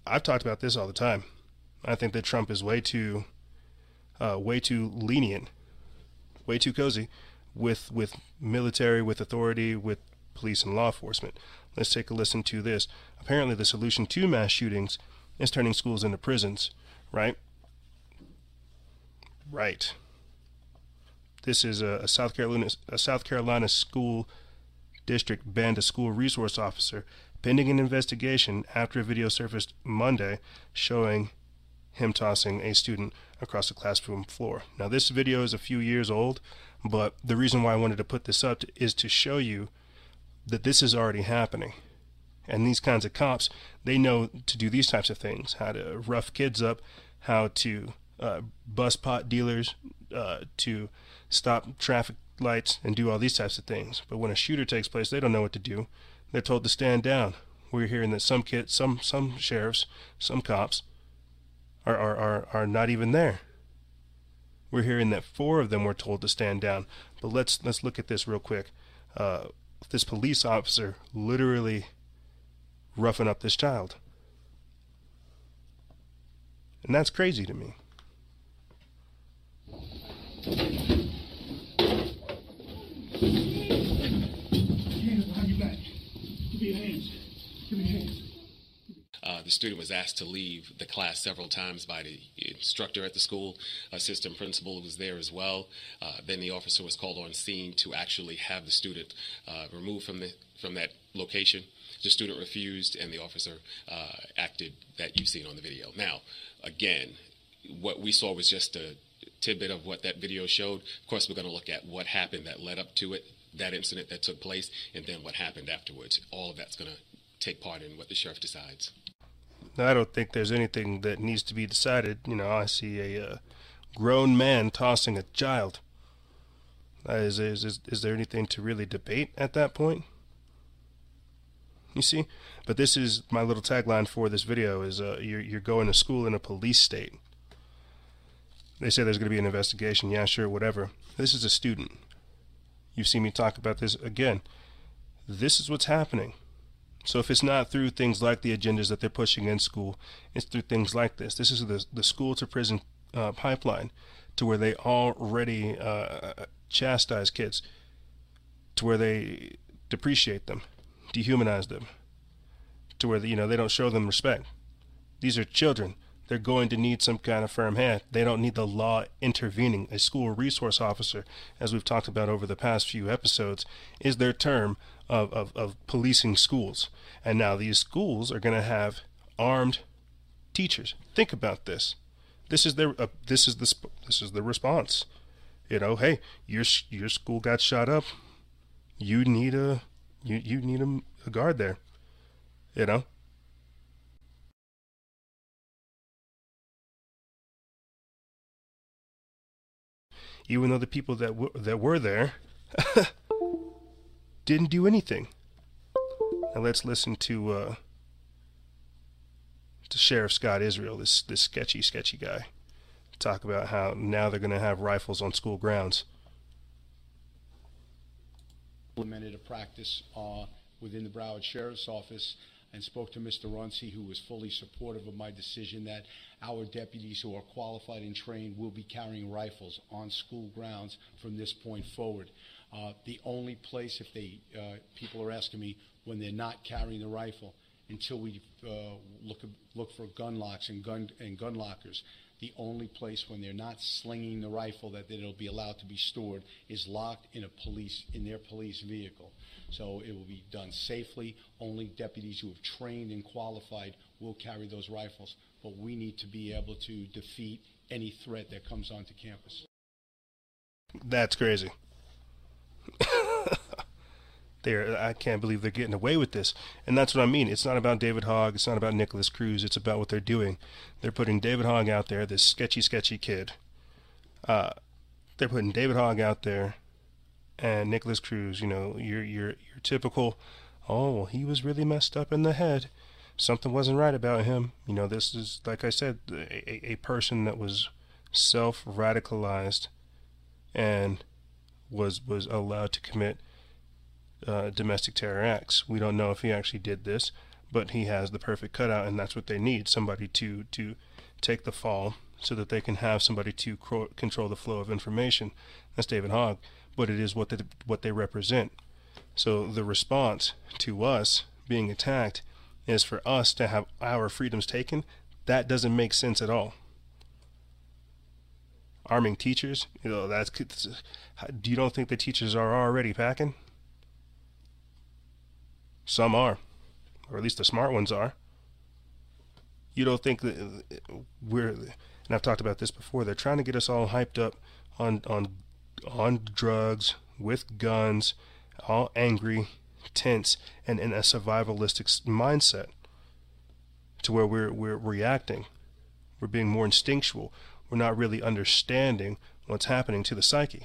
I've talked about this all the time. I think that Trump is way too, uh, way too lenient, way too cozy with with military, with authority, with police and law enforcement. Let's take a listen to this. Apparently, the solution to mass shootings is turning schools into prisons, right? Right. This is a, a South Carolina a South Carolina school district banned a school resource officer pending an investigation after a video surfaced Monday showing him tossing a student across the classroom floor. Now, this video is a few years old, but the reason why I wanted to put this up to, is to show you that this is already happening. And these kinds of cops, they know to do these types of things, how to rough kids up, how to uh, bust pot dealers, uh, to stop traffic lights and do all these types of things. But when a shooter takes place, they don't know what to do. They're told to stand down. We're hearing that some kids, some some sheriffs, some cops are, are, are, are not even there. We're hearing that four of them were told to stand down. But let's let's look at this real quick. Uh, this police officer literally roughing up this child. And that's crazy to me. Uh, the student was asked to leave the class several times by the instructor at the school. Assistant principal was there as well. Uh, then the officer was called on scene to actually have the student uh, removed from the from that location. The student refused, and the officer uh, acted that you've seen on the video. Now, again, what we saw was just a tidbit of what that video showed. Of course, we're going to look at what happened that led up to it, that incident that took place, and then what happened afterwards. All of that's going to take part in what the sheriff decides. Now, I don't think there's anything that needs to be decided. You know, I see a uh, grown man tossing a child. Uh, is, is, is, is there anything to really debate at that point? You see? But this is my little tagline for this video is uh, you're, you're going to school in a police state. They say there's going to be an investigation. Yeah, sure, whatever. This is a student. You've seen me talk about this again. This is what's happening. So if it's not through things like the agendas that they're pushing in school, it's through things like this. This is the, the school to prison uh, pipeline, to where they already uh, chastise kids, to where they depreciate them, dehumanize them, to where, you know, they don't show them respect. These are children. They're going to need some kind of firm hand. They don't need the law intervening. A school resource officer, as we've talked about over the past few episodes, is their term of, of, of policing schools. And now these schools are going to have armed teachers. Think about this. This is their uh, this is the this is the response. You know, hey, your your school got shot up. You need a you you need a, a guard there. You know. Even though the people that w that were there didn't do anything. Now let's listen to uh, to Sheriff Scott Israel, this this sketchy, sketchy guy, talk about how now they're going to have rifles on school grounds. Implemented a practice uh, within the Broward Sheriff's Office, and spoke to Mister Runcie, who was fully supportive of my decision that our deputies who are qualified and trained will be carrying rifles on school grounds from this point forward. Uh, the only place, if they uh, people are asking me when they're not carrying the rifle, until we uh, look look for gun locks and gun and gun lockers, the only place when they're not slinging the rifle that it'll be allowed to be stored is locked in a police in their police vehicle. So it will be done safely. Only deputies who have trained and qualified will carry those rifles. But we need to be able to defeat any threat that comes onto campus. That's crazy. They're, I can't believe they're getting away with this. And that's what I mean. It's not about David Hogg. It's not about Nicholas Cruz. It's about what they're doing. They're putting David Hogg out there, this sketchy, sketchy kid. Uh, they're putting David Hogg out there and Nicholas Cruz, you know, your your your typical, oh, well, he was really messed up in the head. Something wasn't right about him. You know, this is, like I said, a, a person that was self-radicalized and was was allowed to commit uh, domestic terror acts. We don't know if he actually did this, but he has the perfect cutout, and that's what they need, somebody to to take the fall so that they can have somebody to cro- control the flow of information. That's David Hogg, but it is what they, what they represent. So the response to us being attacked is for us to have our freedoms taken. That doesn't make sense at all. Arming teachers, you know, that's, do you don't think the teachers are already packing? Some are, or at least the smart ones are. You don't think that we're, and I've talked about this before, they're trying to get us all hyped up on on on drugs, with guns, all angry, tense, and in a survivalistic mindset, to where we're we're reacting, we're being more instinctual, we're not really understanding what's happening to the psyche,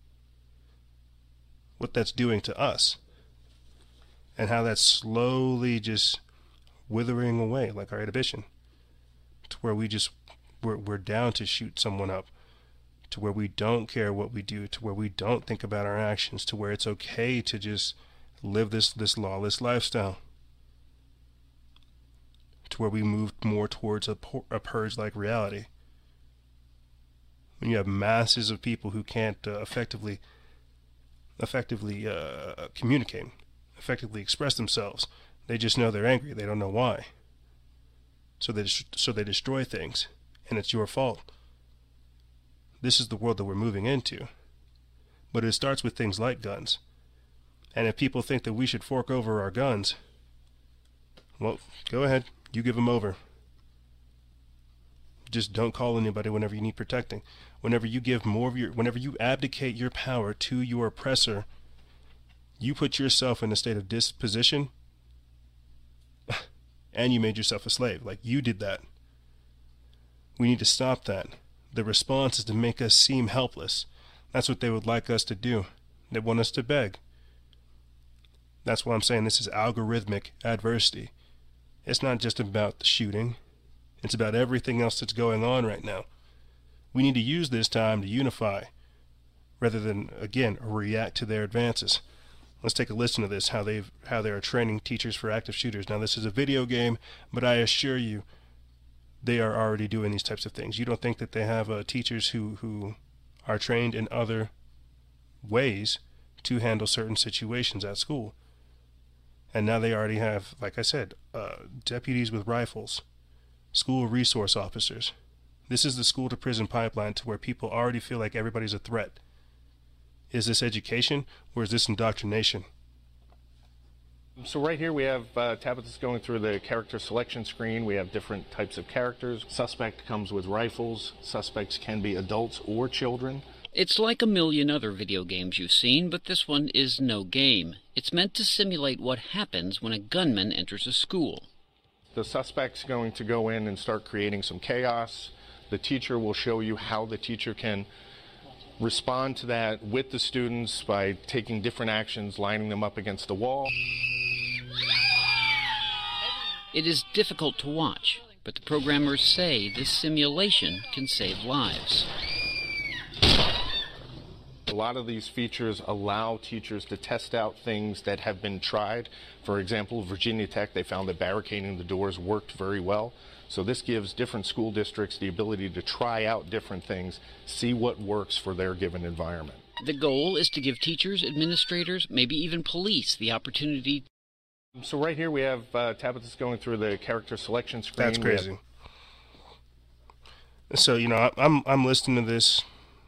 what that's doing to us, and how that's slowly just withering away like our inhibition, to where we just we're, we're down to shoot someone up, to where we don't care what we do, to where we don't think about our actions, to where it's okay to just live this this lawless lifestyle, to where we move more towards a, a purge-like reality. When you have masses of people who can't uh, effectively effectively uh, communicate, effectively express themselves, they just know they're angry, they don't know why. So they so they destroy things, and it's your fault. This is the world that we're moving into. But it starts with things like guns. And if people think that we should fork over our guns, well, go ahead, you give them over. Just don't call anybody whenever you need protecting. Whenever you give more of your, whenever you abdicate your power to your oppressor, you put yourself in a state of disposition, and you made yourself a slave. Like, you did that. We need to stop that. The response is to make us seem helpless. That's what they would like us to do. They want us to beg. That's why I'm saying this is algorithmic adversity. It's not just about the shooting. It's about everything else that's going on right now. We need to use this time to unify, rather than, again, react to their advances. Let's take a listen to this, how they've how they are training teachers for active shooters. Now, this is a video game, but I assure you, they are already doing these types of things. You don't think that they have uh, teachers who, who are trained in other ways to handle certain situations at school. And now they already have, like I said, uh, deputies with rifles, school resource officers. This is the school to prison pipeline, to where people already feel like everybody's a threat. Is this education, or is this indoctrination? So right here we have uh, tablets going through the character selection screen. We have different types of characters. Suspect comes with rifles. Suspects can be adults or children. It's like a million other video games you've seen, but this one is no game. It's meant to simulate what happens when a gunman enters a school. The suspect's going to go in and start creating some chaos. The teacher will show you how the teacher can respond to that with the students by taking different actions, lining them up against the wall. It is difficult to watch, but the programmers say this simulation can save lives. A lot of these features allow teachers to test out things that have been tried. For example, Virginia Tech, they found that barricading the doors worked very well. So this gives different school districts the ability to try out different things, see what works for their given environment. The goal is to give teachers, administrators, maybe even police the opportunity. So right here we have uh, tablets going through the character selection screen. That's crazy. So, you know, I'm I'm listening to this.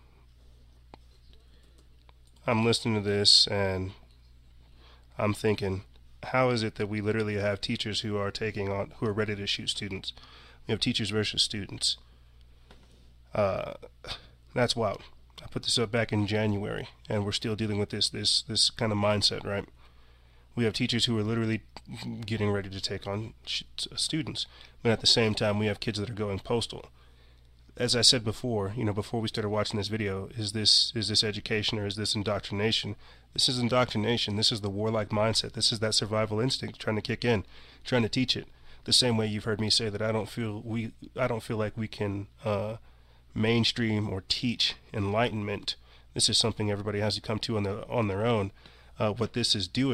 I'm listening to this, and I'm thinking, how is it that we literally have teachers who are taking on, who are ready to shoot students? We have teachers versus students. Uh, that's wild. I put this up back in January, and we're still dealing with this this this kind of mindset, right? We have teachers who are literally getting ready to take on sh- students, but at the same time, we have kids that are going postal. As I said before, you know, before we started watching this video, is this is this education or is this indoctrination? This is indoctrination. This is the warlike mindset. This is that survival instinct trying to kick in, trying to teach it. The same way you've heard me say that I don't feel we I don't feel like we can uh, mainstream or teach enlightenment. This is something everybody has to come to on their on their own. Uh, what this is doing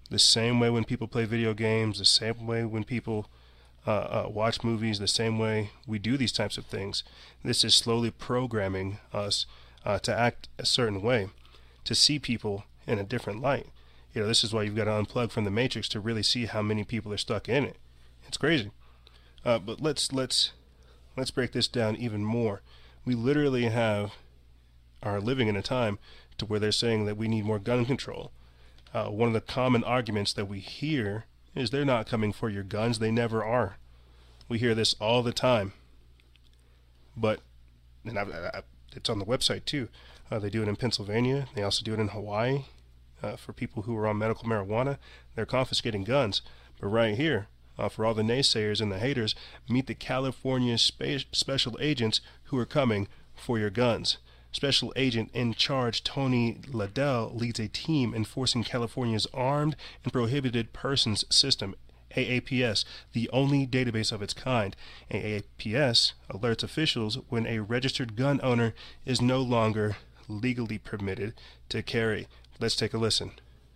The same way when people play video games, the same way when people uh, uh, watch movies, the same way we do these types of things. This is slowly programming us uh, to act a certain way, to see people in a different light. You know, this is why you've got to unplug from the matrix to really see how many people are stuck in it. It's crazy. Uh, but let's let's let's break this down even more. We literally have are living in a time to where they're saying that we need more gun control. Uh, one of the common arguments that we hear is they're not coming for your guns. They never are. We hear this all the time. But, and I, I, it's on the website too. Uh, they do it in Pennsylvania. They also do it in Hawaii. Uh, for people who are on medical marijuana, they're confiscating guns. But right here, uh, for all the naysayers and the haters, meet the California spe- special agents who are coming for your guns. Special Agent in charge Tony Liddell leads a team enforcing California's Armed and Prohibited Persons System, A A P S, the only database of its kind. A A P S alerts officials when a registered gun owner is no longer legally permitted to carry. Let's take a listen.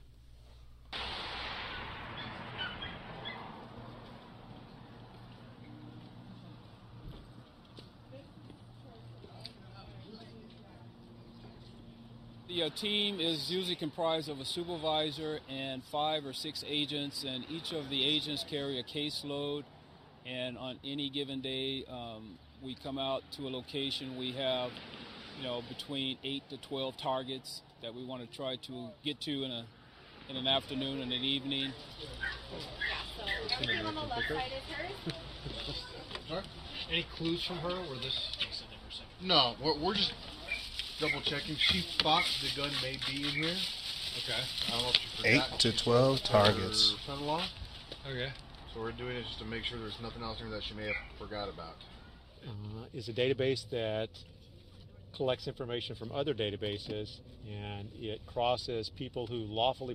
The uh, team is usually comprised of a supervisor and five or six agents, and each of the agents carry a caseload. And on any given day, um, we come out to a location. We have, you know, between eight to twelve targets that we want to try to get to in a in an afternoon and an evening. Everything on the left side is hers. Any clues from her or this? No, we're, we're just double checking. She thought the gun may be in here. Okay. I don't know if she forgot. Eight to twelve targets. Her son-in-law. Okay. So we're doing it just to make sure there's nothing else in here that she may have forgot about. Uh, is a database that collects information from other databases, and it crosses people who lawfully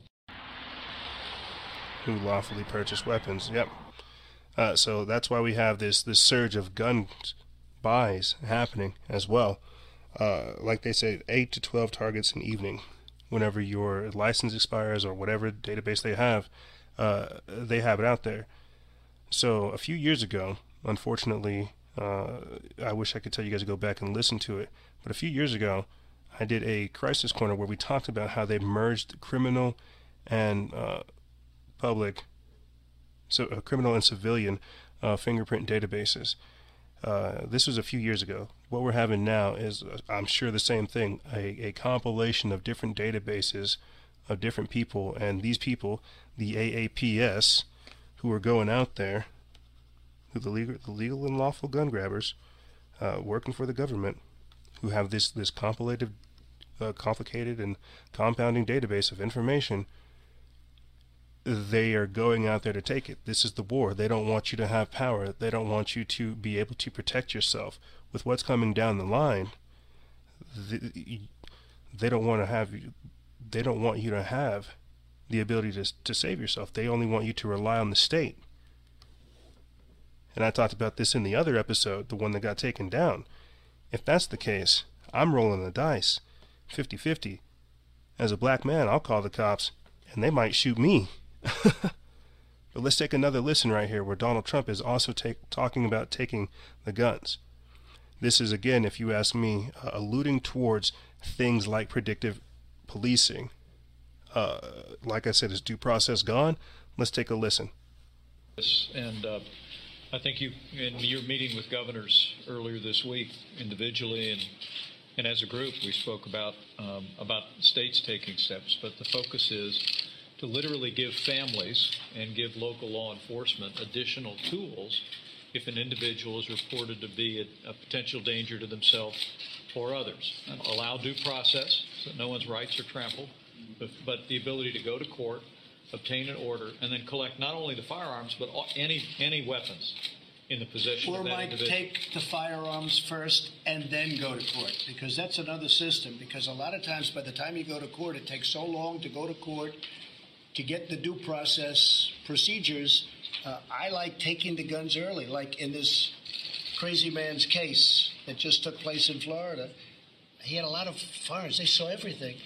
who lawfully purchase weapons. Yep. Uh, so that's why we have this this surge of gun buys happening as well. Uh, like they say, eight to twelve targets an evening. Whenever your license expires or whatever database they have, uh, they have it out there. So a few years ago, unfortunately, uh, I wish I could tell you guys to go back and listen to it, but a few years ago, I did a Crisis Corner where we talked about how they merged criminal and uh, public, so uh, criminal and civilian uh, fingerprint databases. Uh, this was a few years ago. What we're having now is, uh, I'm sure, the same thing, a, a compilation of different databases of different people, and these people, the A A P S, who are going out there, who the legal, the legal and lawful gun grabbers, uh, working for the government, who have this, this compilated, uh, complicated and compounding database of information. They are going out there to take it. This is the war. They don't want you to have power. They don't want you to be able to protect yourself. With what's coming down the line, they, they don't want to have you, they don't want you to have the ability to to save yourself. They only want you to rely on the state. And I talked about this in the other episode, the one that got taken down. If that's the case, I'm rolling the dice, fifty-fifty. As a black man, I'll call the cops, and they might shoot me. But let's take another listen right here where Donald Trump is also take, talking about taking the guns. This is, again, if you ask me, uh, alluding towards things like predictive policing. Uh, like I said, is due process gone? Let's take a listen. And uh, I think you, in your meeting with governors earlier this week, individually and and as a group, we spoke about um, about states taking steps. But the focus is to literally give families and give local law enforcement additional tools if an individual is reported to be a, a potential danger to themselves or others. Allow due process so that no one's rights are trampled, but, but the ability to go to court, obtain an order, and then collect not only the firearms, but all, any any weapons in the possession or of that might individual. take the firearms first and then go to court, because that's another system. Because a lot of times by the time you go to court, it takes so long to go to court to get the due process procedures. Uh, I like taking the guns early, like in this crazy man's case that just took place in Florida. He had a lot of firearms. They saw everything.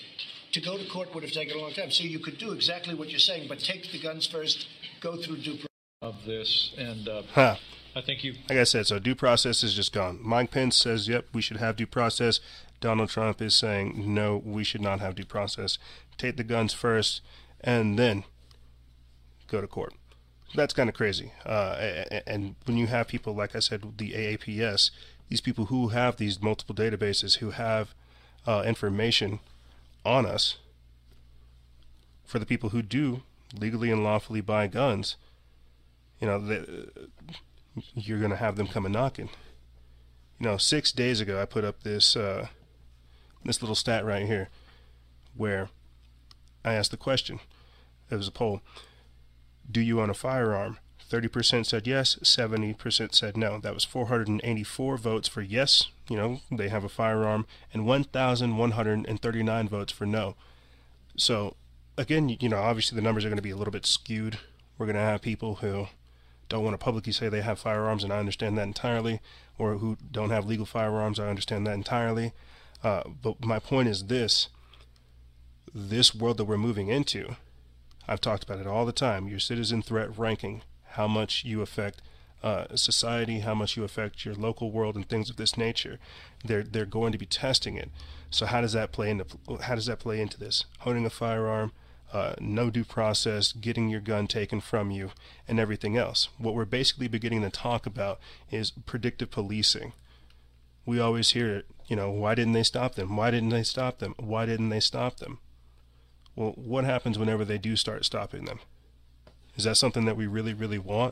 to go to court would have taken a long time. So you could do exactly what you're saying, but take the guns first, go through due process. Of this, and uh, huh. I think you. Like I said, so due process is just gone. Mike Pence says, yep, we should have due process. Donald Trump is saying, no, we should not have due process. Take the guns first, and then go to court. That's kind of crazy. Uh, and when you have people, like I said, the A A P S, these people who have these multiple databases, who have uh, information on us, for the people who do legally and lawfully buy guns, you know, they, you're going to have them come a knocking. You know, six days ago, I put up this uh, this little stat right here, where I asked the question. It was a poll. Do you own a firearm? thirty percent said yes, seventy percent said no. That was four hundred eighty-four votes for yes, you know, they have a firearm, and one thousand one hundred thirty-nine votes for no. So, again, you know, obviously the numbers are going to be a little bit skewed. We're going to have people who don't want to publicly say they have firearms, and I understand that entirely, or who don't have legal firearms, I understand that entirely. Uh, but my point is this. This world that we're moving into, I've talked about it all the time, your citizen threat ranking, how much you affect uh, society, how much you affect your local world, and things of this nature. They're they're going to be testing it. So how does that play into how does that play into this? Owning a firearm, uh, no due process, getting your gun taken from you, and everything else. What we're basically beginning to talk about is predictive policing. We always hear it, you know, why didn't they stop them? Why didn't they stop them? Why didn't they stop them? Well, what happens whenever they do start stopping them? Is that something that we really, really want?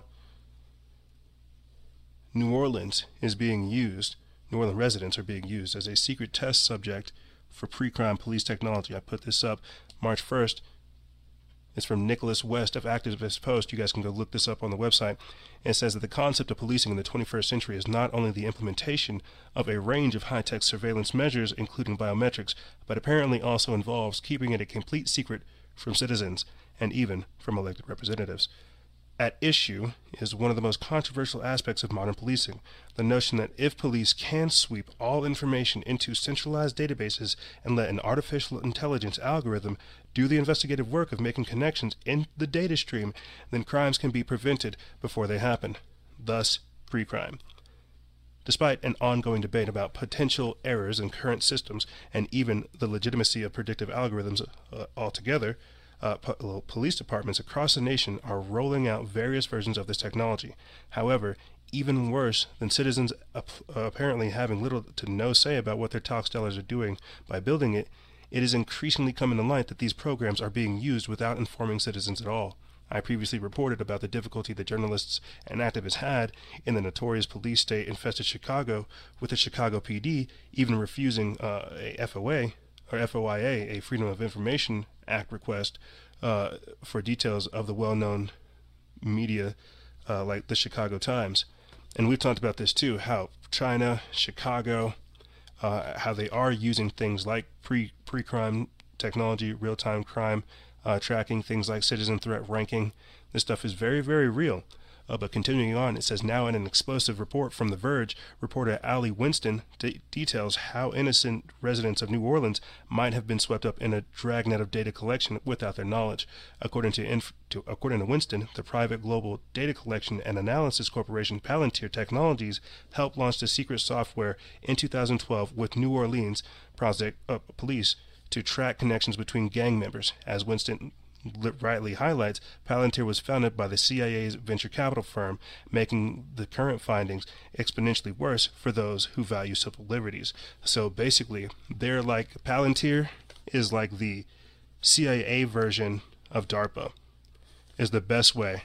New Orleans is being used, New Orleans residents are being used as a secret test subject for pre-crime police technology. I put this up March first. It's from Nicholas West of Activist Post. You guys can go look this up on the website. It says that the concept of policing in the twenty-first century is not only the implementation of a range of high-tech surveillance measures, including biometrics, but apparently also involves keeping it a complete secret from citizens and even from elected representatives. At issue is one of the most controversial aspects of modern policing, the notion that if police can sweep all information into centralized databases and let an artificial intelligence algorithm do the investigative work of making connections in the data stream, then crimes can be prevented before they happen, thus pre-crime. Despite an ongoing debate about potential errors in current systems and even the legitimacy of predictive algorithms uh, altogether, Uh, po- police departments across the nation are rolling out various versions of this technology. However, even worse than citizens ap- apparently having little to no say about what their tax dollars are doing by building it, it is increasingly coming to light that these programs are being used without informing citizens at all. I previously reported about the difficulty that journalists and activists had in the notorious police state-infested Chicago, with the Chicago P D even refusing uh, a F O A, or F O I A, a Freedom of Information Act request uh, for details of the well-known media uh, like the Chicago Times. And we've talked about this too, how China, Chicago, uh, how they are using things like pre, pre-crime technology, real-time crime uh, tracking, things like citizen threat ranking. This stuff is very, very real. Uh, but continuing on, it says, now in an explosive report from The Verge, reporter Ali Winston de- details how innocent residents of New Orleans might have been swept up in a dragnet of data collection without their knowledge. According to, inf- to according to Winston, the private global data collection and analysis corporation Palantir Technologies helped launch the secret software in two thousand twelve with New Orleans Project uh, Police to track connections between gang members. As Winston rightly highlights, Palantir was founded by the C I A's venture capital firm, making the current findings exponentially worse for those who value civil liberties. So basically, they're like, Palantir is like the C I A version of DARPA, is the best way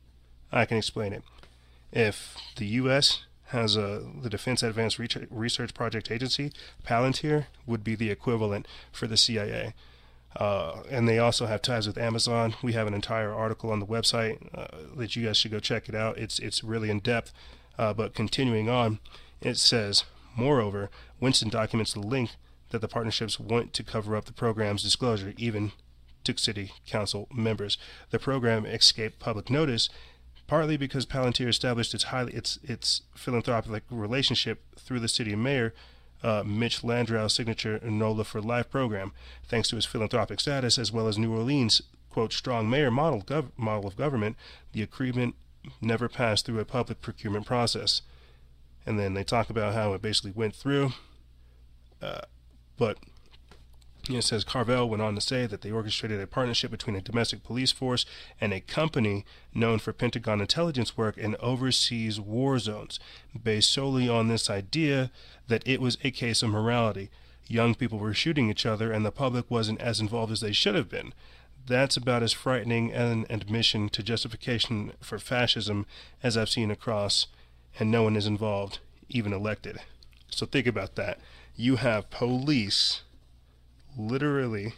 I can explain it. If the U S has a, the Defense Advanced Research Project Agency, Palantir would be the equivalent for the C I A. Uh, and they also have ties with Amazon. We have an entire article on the website uh, that you guys should go check it out. It's it's really in depth. Uh, but continuing on, it says, moreover, Winston documents the link that the partnerships want to cover up the program's disclosure, even to city council members. The program escaped public notice, partly because Palantir established its highly its its philanthropic relationship through the city mayor uh, Mitch Landrieu's signature NOLA for Life program, thanks to his philanthropic status, as well as New Orleans' quote, strong mayor model, gov- model of government. The agreement never passed through a public procurement process. And then they talk about how it basically went through. Uh, but you know, it says Carvel went on to say that they orchestrated a partnership between a domestic police force and a company known for Pentagon intelligence work in overseas war zones, based solely on this idea that it was a case of morality. Young people were shooting each other and the public wasn't as involved as they should have been. That's about as frightening an admission to justification for fascism as I've seen across, and no one is involved, even elected. So think about that. You have police literally,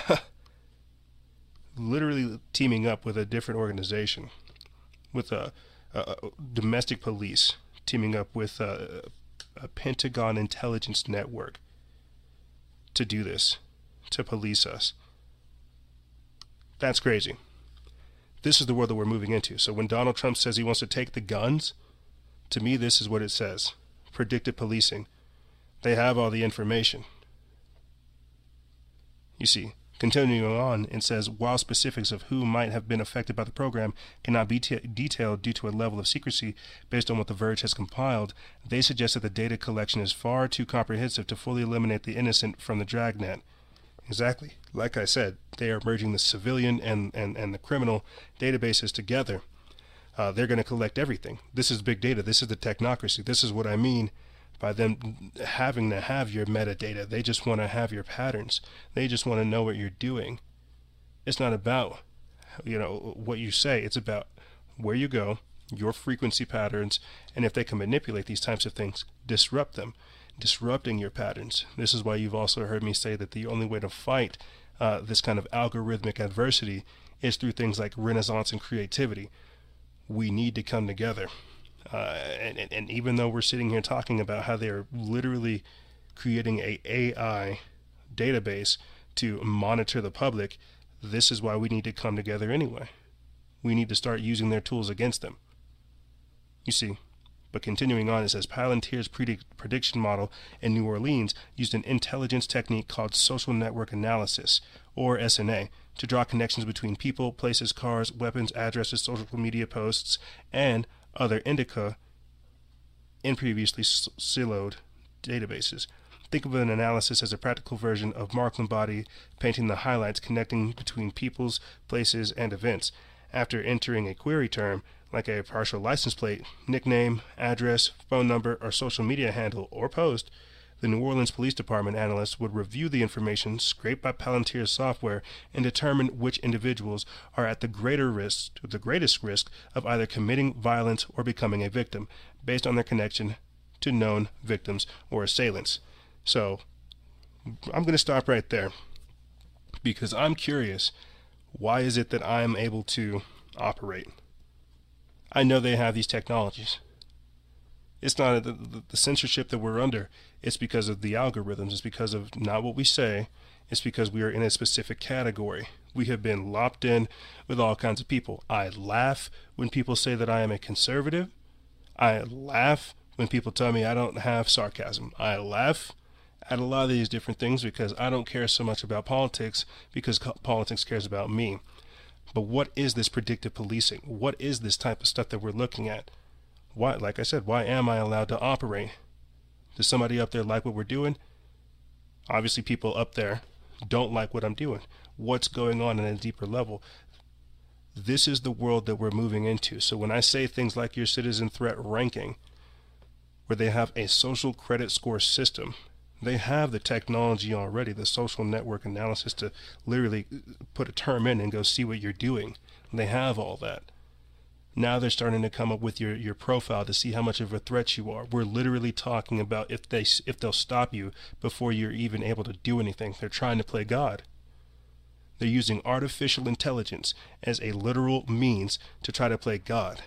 literally teaming up with a different organization, with a, a, a domestic police teaming up with a, a Pentagon intelligence network to do this, to police us. That's crazy. This is the world that we're moving into. So when Donald Trump says he wants to take the guns, to me this is what it says. Predictive policing. They have all the information. You see, continuing on, it says, while specifics of who might have been affected by the program cannot be t- detailed due to a level of secrecy based on what The Verge has compiled, they suggest that the data collection is far too comprehensive to fully eliminate the innocent from the dragnet. Exactly. Like I said, they are merging the civilian and, and, and the criminal databases together. Uh, they're going to collect everything. This is big data. This is the technocracy. This is what I mean by them having to have your metadata. They just want to have your patterns. They just want to know what you're doing. It's not about, you know, what you say. It's about where you go, your frequency patterns, and if they can manipulate these types of things, disrupt them. Disrupting your patterns. This is why you've also heard me say that the only way to fight uh, this kind of algorithmic adversity is through things like renaissance and creativity. We need to come together. Uh, and, and, and even though we're sitting here talking about how they're literally creating a AI database to monitor the public, this is why we need to come together anyway. We need to start using their tools against them. You see. But continuing on, it says Palantir's predict- prediction model in New Orleans used an intelligence technique called social network analysis, or S N A, to draw connections between people, places, cars, weapons, addresses, social media posts, and other indica in previously siloed databases. Think of an analysis as a practical version of Mark Lombardi painting the highlights connecting between peoples, places, and events. After entering a query term, like a partial license plate, nickname, address, phone number, or social media handle or post, the New Orleans Police Department analysts would review the information scraped by Palantir's software and determine which individuals are at the greater risk, the greatest risk of either committing violence or becoming a victim, based on their connection to known victims or assailants. So, I'm going to stop right there, because I'm curious, why is it that I'm able to operate? I know they have these technologies. It's not the, the, the censorship that we're under. It's because of the algorithms. It's because of not what we say. It's because we are in a specific category. We have been lopped in with all kinds of people. I laugh when people say that I am a conservative. I laugh when people tell me I don't have sarcasm. I laugh at a lot of these different things because I don't care so much about politics, because co- politics cares about me. But what is this predictive policing? What is this type of stuff that we're looking at? Why, like I said, why am I allowed to operate? Does somebody up there like what we're doing? Obviously, people up there don't like what I'm doing. What's going on at a deeper level? This is the world that we're moving into. So when I say things like your citizen threat ranking, where they have a social credit score system, they have the technology already, the social network analysis, to literally put a term in and go see what you're doing. They have all that. Now they're starting to come up with your, your profile to see how much of a threat you are. We're literally talking about if they if they'll stop you before you're even able to do anything. They're trying to play God. They're using artificial intelligence as a literal means to try to play God.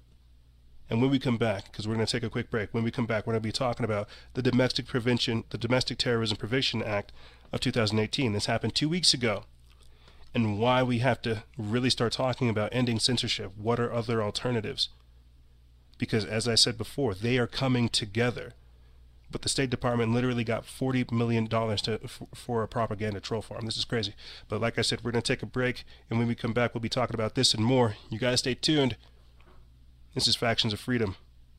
And when we come back, because we're going to take a quick break, when we come back, we're going to be talking about the Domestic Prevention, the Domestic Terrorism Prevention Act of two thousand eighteen. This happened two weeks ago. And why we have to really start talking about ending censorship. What are other alternatives? Because as I said before, they are coming together. but the State Department literally got forty million dollars to, for, for a propaganda troll farm. This is crazy. But like I said, we're going to take a break, and when we come back, we'll be talking about this and more. You guys stay tuned. This is Factions of Freedom.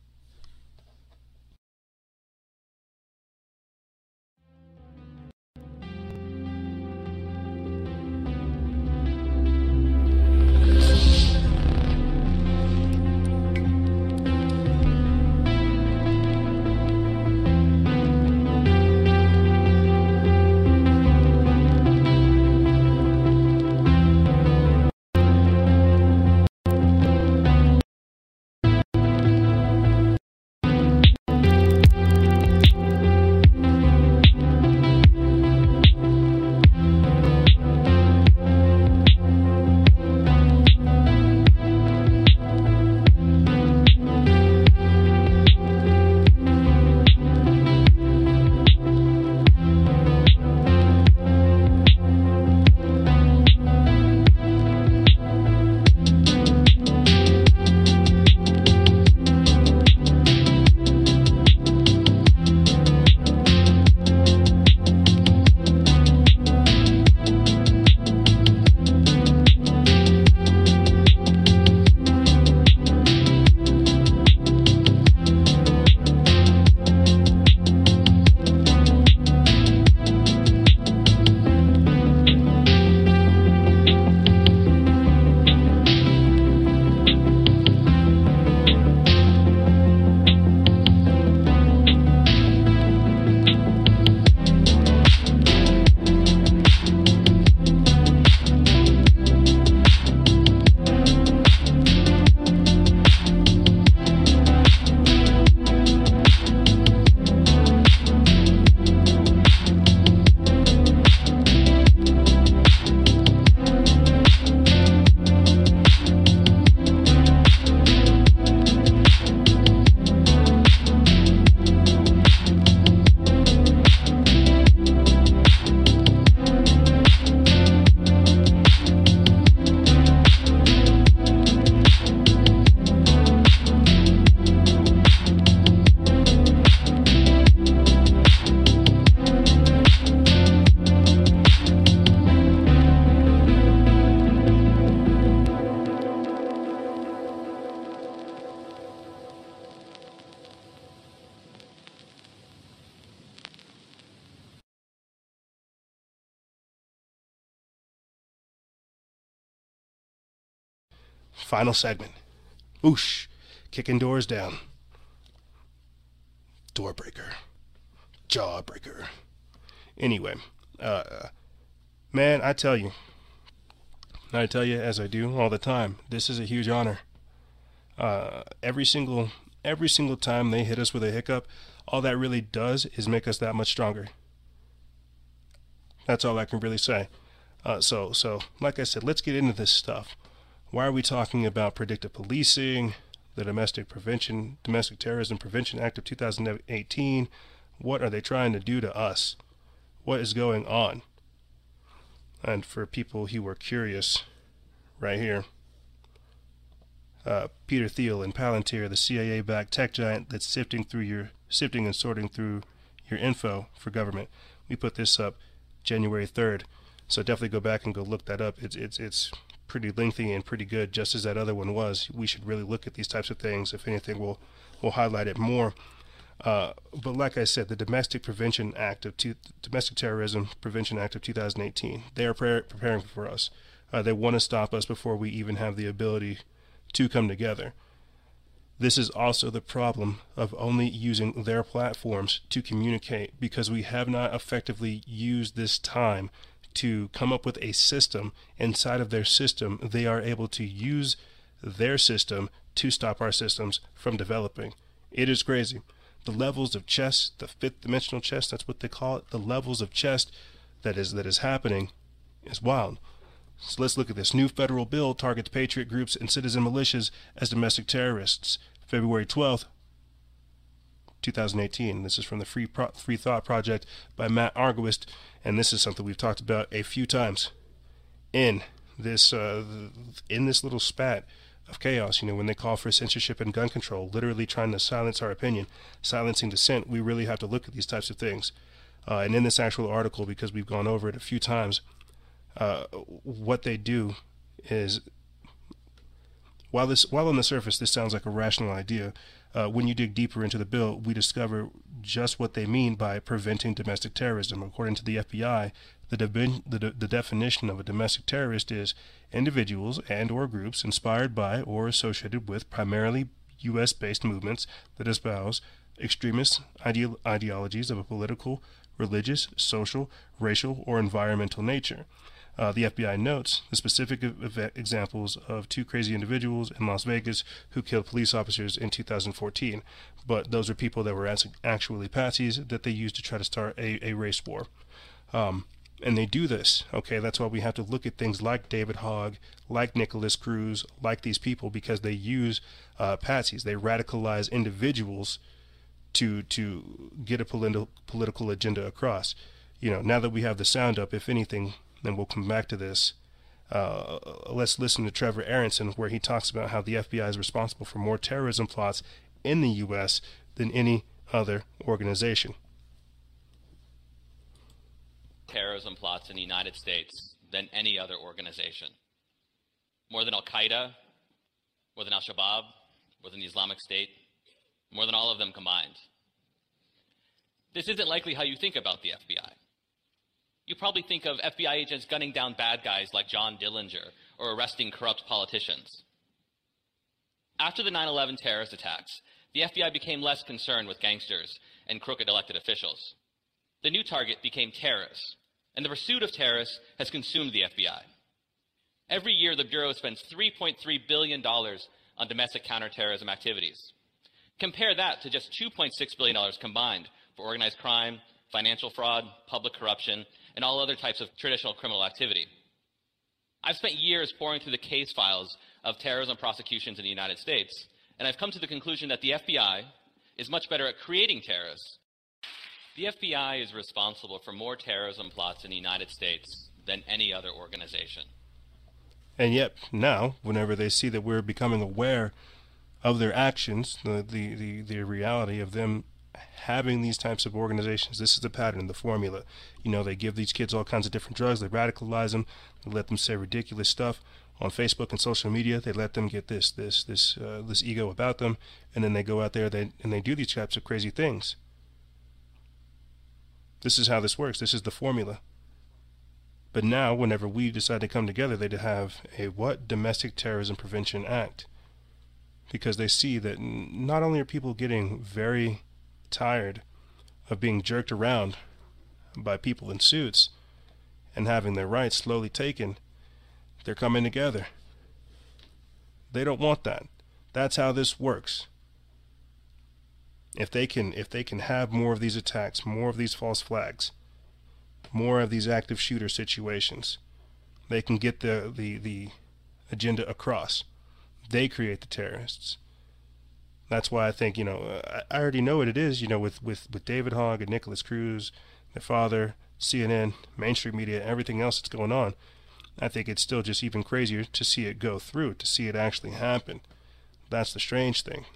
Final segment. Whoosh. Kicking doors down. Doorbreaker. Jawbreaker. Anyway, uh, man, I tell you, I tell you as I do all the time, this is a huge honor. Uh, every single, every single time they hit us with a hiccup, all that really does is make us that much stronger. That's all I can really say. Uh, so, so, like I said, let's get into this stuff. Why are we talking about predictive policing, the Domestic Prevention, Domestic Terrorism Prevention Act of two thousand eighteen? What are they trying to do to us? What is going on? And for people who are curious, right here, uh, Peter Thiel and Palantir, the C I A-backed tech giant that's sifting through your, sifting and sorting through your info for government. We put this up January third, so definitely go back and go look that up. It's it's it's pretty lengthy and pretty good, just as that other one was. We should really look at these types of things. If anything, we'll we'll highlight it more. Uh, but like I said, the Domestic Prevention Act of two, Domestic Terrorism Prevention Act of two thousand eighteen, they are pre- preparing for us. Uh, they want to stop us before we even have the ability to come together. This is also the problem of only using their platforms to communicate, because we have not effectively used this time to come up with a system. Inside of their system, they are able to use their system to stop our systems from developing. It is crazy. The levels of chess, the fifth dimensional chess, that's what they call it, the levels of chess that is that is happening is wild. So let's look at this. New federal bill targets patriot groups and citizen militias as domestic terrorists. February twelfth, two thousand eighteen. This is from the Free Pro- Free Thought Project by Matt Argwist, and this is something we've talked about a few times in this uh, in this little spat of chaos. You know, when they call for censorship and gun control, literally trying to silence our opinion, silencing dissent, we really have to look at these types of things. Uh, and in this actual article, because we've gone over it a few times, uh, what they do is, while this, while on the surface this sounds like a rational idea, uh, when you dig deeper into the bill, we discover just what they mean by preventing domestic terrorism. According to the F B I, the, de the, de the definition of a domestic terrorist is individuals and or groups inspired by or associated with primarily U S based movements that espouse extremist ide ideologies of a political, religious, social, racial, or environmental nature. Uh, the F B I notes the specific examples of two crazy individuals in Las Vegas who killed police officers in two thousand fourteen, but those are people that were actually patsies that they used to try to start a, a race war. Um, and they do this, okay? That's why we have to look at things like David Hogg, like Nicholas Cruz, like these people, because they use uh, patsies. They radicalize individuals to to get a politi political agenda across. You know, now that we have the sound up, if anything, then we'll come back to this. Uh, let's listen to Trevor Aronson, where he talks about how the F B I is responsible for more terrorism plots in the U S than any other organization. Terrorism plots in the United States than any other organization. More than Al-Qaeda, more than Al-Shabaab, more than the Islamic State, more than all of them combined. This isn't likely how you think about the F B I. You probably think of F B I agents gunning down bad guys like John Dillinger or arresting corrupt politicians. After the nine eleven terrorist attacks, the F B I became less concerned with gangsters and crooked elected officials. The new target became terrorists, and the pursuit of terrorists has consumed the F B I. Every year, the Bureau spends three point three billion dollars on domestic counterterrorism activities. Compare that to just two point six billion dollars combined for organized crime, financial fraud, public corruption, and all other types of traditional criminal activity. I've spent years poring through the case files of terrorism prosecutions in the United States, and I've come to the conclusion that the F B I is much better at creating terrorists. The F B I is responsible for more terrorism plots in the United States than any other organization. And yet, now, whenever they see that we're becoming aware of their actions, the, the, the, the reality of them having these types of organizations, this is the pattern, the formula. You know, they give these kids all kinds of different drugs, they radicalize them, they let them say ridiculous stuff on Facebook and social media, they let them get this, this, this, uh, this ego about them, and then they go out there they, and they do these types of crazy things. This is how this works. This is the formula. But now, whenever we decide to come together, they have a what? Domestic Terrorism Prevention Act. Because they see that not only are people getting very tired of being jerked around by people in suits and having their rights slowly taken, they're coming together. They don't want that. That's how this works. If they can, if they can have more of these attacks, more of these false flags, more of these active shooter situations, they can get the, the, the agenda across. They create the terrorists. That's why I think, you know, I, I already know what it is, you know, with, with, with David Hogg and Nicholas Cruz, their father, C N N, mainstream media, everything else that's going on. I think it's still just even crazier to see it go through, to see it actually happen. That's the strange thing.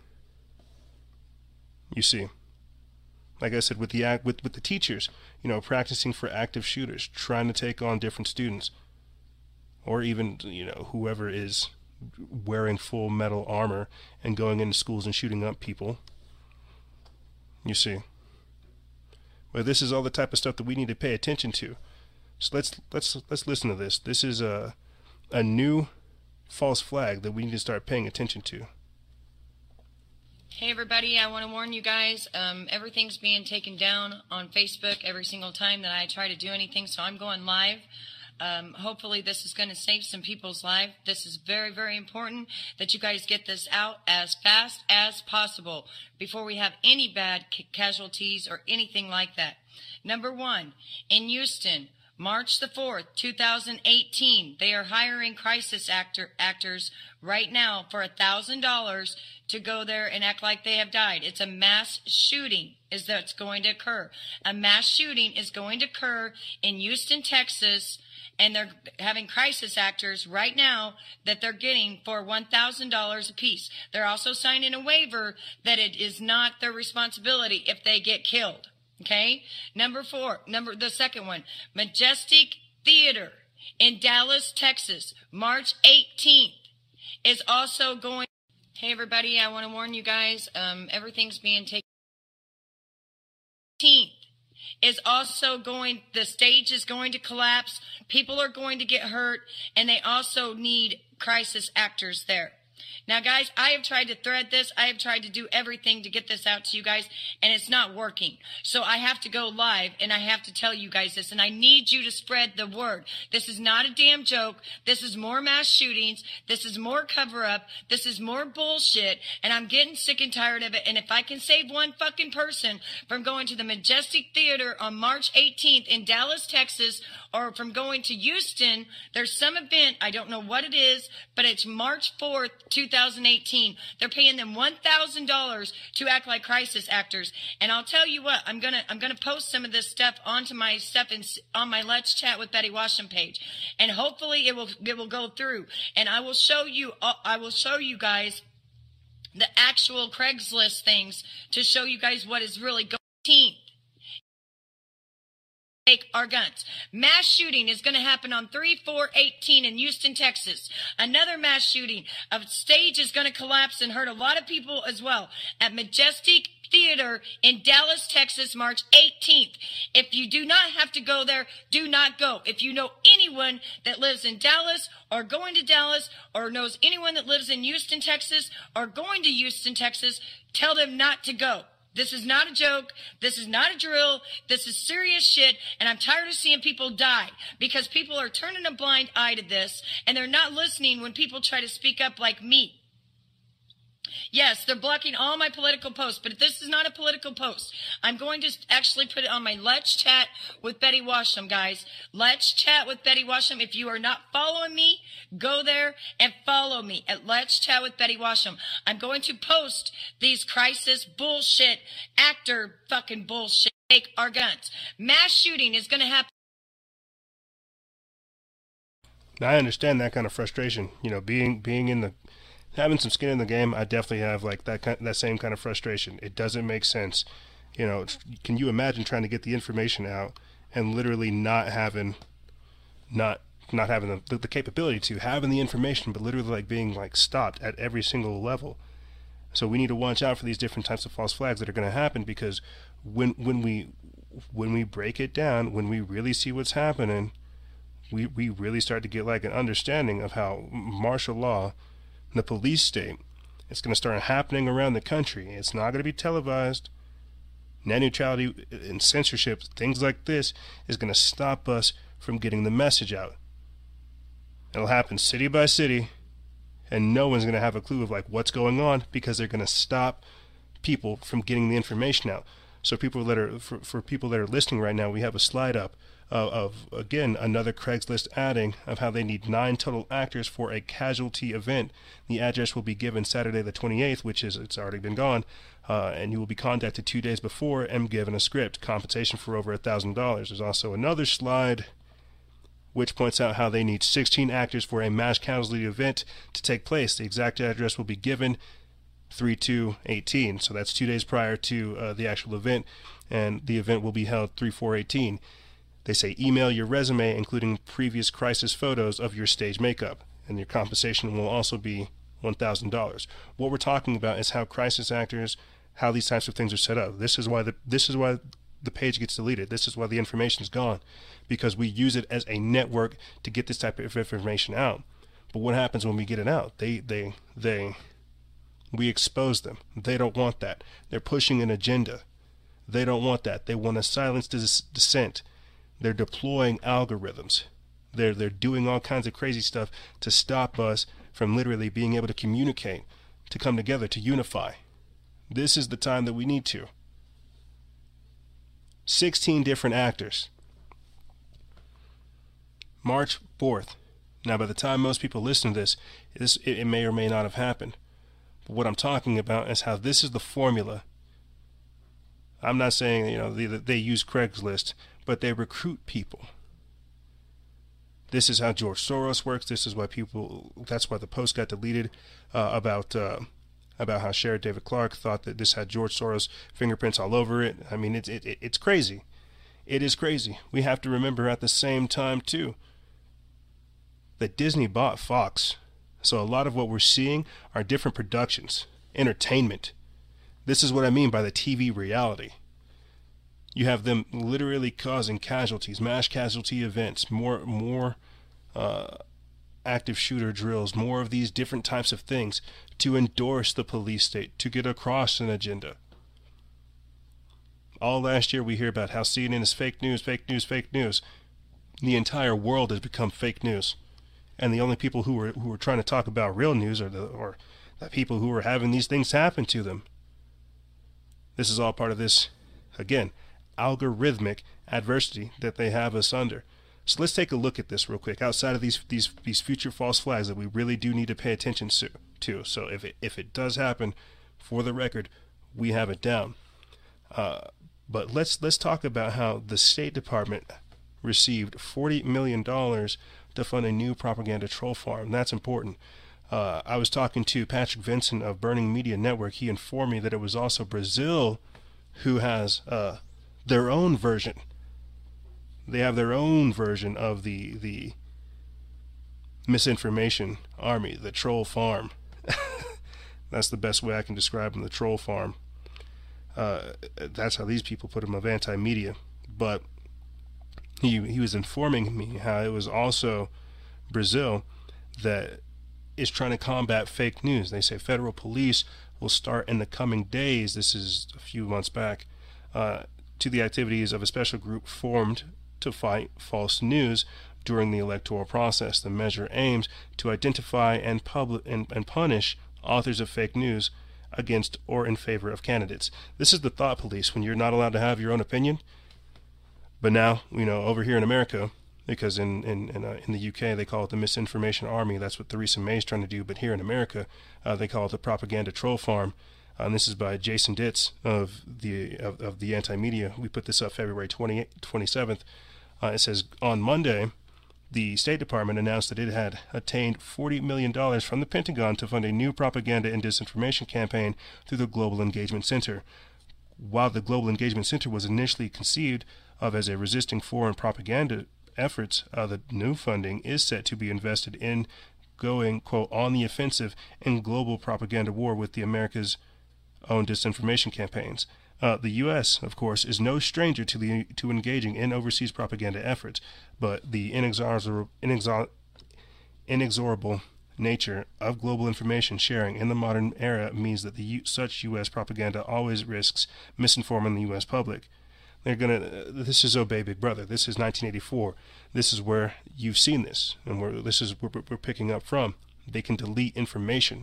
You see, like I said, with the act, with with the teachers, you know, practicing for active shooters, trying to take on different students, or even, you know, whoever is wearing full metal armor and going into schools and shooting up people. You see, but this is all the type of stuff that we need to pay attention to. So let's let's let's listen to this. This is a a new false flag that we need to start paying attention to. Hey everybody, I want to warn you guys, um, everything's being taken down on Facebook every single time that I try to do anything, so I'm going live. Um, hopefully this is going to save some people's lives. This is very, very important that you guys get this out as fast as possible before we have any bad ca casualties or anything like that. Number one, in Houston, March the fourth, two thousand eighteen, they are hiring crisis actor actors right now for one thousand dollars to go there and act like they have died. It's a mass shooting is that's going to occur. A mass shooting is going to occur in Houston, Texas, and they're having crisis actors right now that they're getting for one thousand dollars a piece. They're also signing a waiver that it is not their responsibility if they get killed. Okay? Number four, number the second one, Majestic Theater in Dallas, Texas, March eighteenth is also going. Hey, everybody, I want to warn you guys, um, everything's being taken. eighteenth is also going, the stage is going to collapse. People are going to get hurt, and they also need crisis actors there. Now, guys, I have tried to thread this. I have tried to do everything to get this out to you guys, and it's not working. So I have to go live, and I have to tell you guys this, and I need you to spread the word. This is not a damn joke. This is more mass shootings. This is more cover-up. This is more bullshit, and I'm getting sick and tired of it. And if I can save one fucking person from going to the Majestic Theater on March eighteenth in Dallas, Texas, or from going to Houston, there's some event, I don't know what it is, but it's March fourth, two thousand eighteen. They're paying them one thousand dollars to act like crisis actors. And I'll tell you what, I'm gonna I'm gonna post some of this stuff onto my stuff in, on my Let's Chat with Betty Washam page, and hopefully it will it will go through. And I will show you I will show you guys the actual Craigslist things to show you guys what is really going on. Take our guns. Mass shooting is going to happen on three four eighteen in Houston, Texas. Another mass shooting. A stage is going to collapse and hurt a lot of people as well at Majestic Theater in Dallas, Texas, March eighteenth. If you do not have to go there, do not go. If you know anyone that lives in Dallas or going to Dallas or knows anyone that lives in Houston, Texas or going to Houston, Texas, tell them not to go. This is not a joke. This is not a drill. This is serious shit, and I'm tired of seeing people die because people are turning a blind eye to this, and they're not listening when people try to speak up like me. Yes, they're blocking all my political posts, but this is not a political post. I'm going to actually put it on my Let's Chat with Betty Washam, guys. Let's Chat with Betty Washam. If you are not following me, go there and follow me at Let's Chat with Betty Washam. I'm going to post these crisis bullshit, actor fucking bullshit. Take our guns. Mass shooting is going to happen. Now, I understand that kind of frustration. You know, being being in the having some skin in the game, I definitely have like that kind, that same kind of frustration. It doesn't make sense. You know, can you imagine trying to get the information out and literally not having, not not having the, the, the capability to having the information, but literally like being like stopped at every single level. So we need to watch out for these different types of false flags that are going to happen, because when when we when we break it down, when we really see what's happening, we we really start to get like an understanding of how martial law, the police state, it's going to start happening around the country. It's not going to be televised. Net neutrality and censorship, things like this, is going to stop us from getting the message out. It'll happen city by city, and no one's going to have a clue of like what's going on, because they're going to stop people from getting the information out. So people that are for, for people that are listening right now, we have a slide up of, of again another Craigslist adding of how they need nine total actors for a casualty event. The address will be given Saturday the twenty-eighth, which is it's already been gone, uh, and you will be contacted two days before and given a script. Compensation for over a thousand dollars. There's also another slide which points out how they need sixteen actors for a mass casualty event to take place. The exact address will be given three two eighteen, so that's two days prior to uh, the actual event, and the event will be held three four eighteen. They say email your resume including previous crisis photos of your stage makeup, and your compensation will also be one thousand dollars. What we're talking about is how crisis actors, how these types of things are set up. This is why the this is why the page gets deleted. This is why the information is gone, because we use it as a network to get this type of information out. But what happens when we get it out? They they they we expose them. They don't want that. They're pushing an agenda. They don't want that. They want to silence dis dissent. They're deploying algorithms. They're they're doing all kinds of crazy stuff to stop us from literally being able to communicate, to come together, to unify. This is the time that we need to. sixteen different actors. March fourth. Now, by the time most people listen to this, this it, it may or may not have happened. But what I'm talking about is how this is the formula. I'm not saying, you know, they, they use Craigslist, but they recruit people. This is how George Soros works. This is why people, that's why the post got deleted uh, about uh, about how Sheriff David Clark thought that this had George Soros fingerprints all over it. I mean, it's, it, it's crazy. It is crazy. We have to remember at the same time, too, that Disney bought Fox. So a lot of what we're seeing are different productions, entertainment. This is what I mean by the T V reality. You have them literally causing casualties, mass casualty events, more more uh, active shooter drills, more of these different types of things to endorse the police state, to get across an agenda. All last year we hear about how C N N is fake news, fake news, fake news. The entire world has become fake news. And the only people who were who were trying to talk about real news are the or the people who were having these things happen to them. This is all part of this, again, algorithmic adversity that they have us under. So let's take a look at this real quick. Outside of these these these future false flags that we really do need to pay attention to. to. So if it if it does happen, for the record, we have it down. Uh, but let's let's talk about how the State Department received forty million dollars to fund a new propaganda troll farm. That's important. Uh, I was talking to Patrick Vincent of Burning Media Network. He informed me that it was also Brazil who has uh, their own version. They have their own version of the the misinformation army, the troll farm. That's the best way I can describe them, the troll farm. Uh, that's how these people put them, of anti-media. But he he was informing me how it was also Brazil that is trying to combat fake news. They say federal police will start in the coming days, this is a few months back, uh, to the activities of a special group formed to fight false news during the electoral process. The measure aims to identify and, public, and, and punish authors of fake news against or in favor of candidates. This is the thought police, when you're not allowed to have your own opinion. But now, you know, over here in America, because in in in, uh, in the U K they call it the misinformation army. That's what Theresa May is trying to do. But here in America, uh, they call it the propaganda troll farm. Uh, and this is by Jason Ditz of the of, of the Anti-Media. We put this up February twenty-seventh. Uh, it says, on Monday, the State Department announced that it had attained forty million dollars from the Pentagon to fund a new propaganda and disinformation campaign through the Global Engagement Center. While the Global Engagement Center was initially conceived of as a resisting foreign propaganda efforts, uh, the new funding is set to be invested in going, quote, on the offensive in global propaganda war with the America's own disinformation campaigns. Uh, the U S, of course, is no stranger to the to engaging in overseas propaganda efforts, but the inexorable, inexor- inexorable nature of global information sharing in the modern era means that the U- such U S propaganda always risks misinforming the U S public. They're gonna. Uh, this is Obey Big Brother. This is nineteen eighty-four. This is where you've seen this, and where this is where we're picking up from. They can delete information.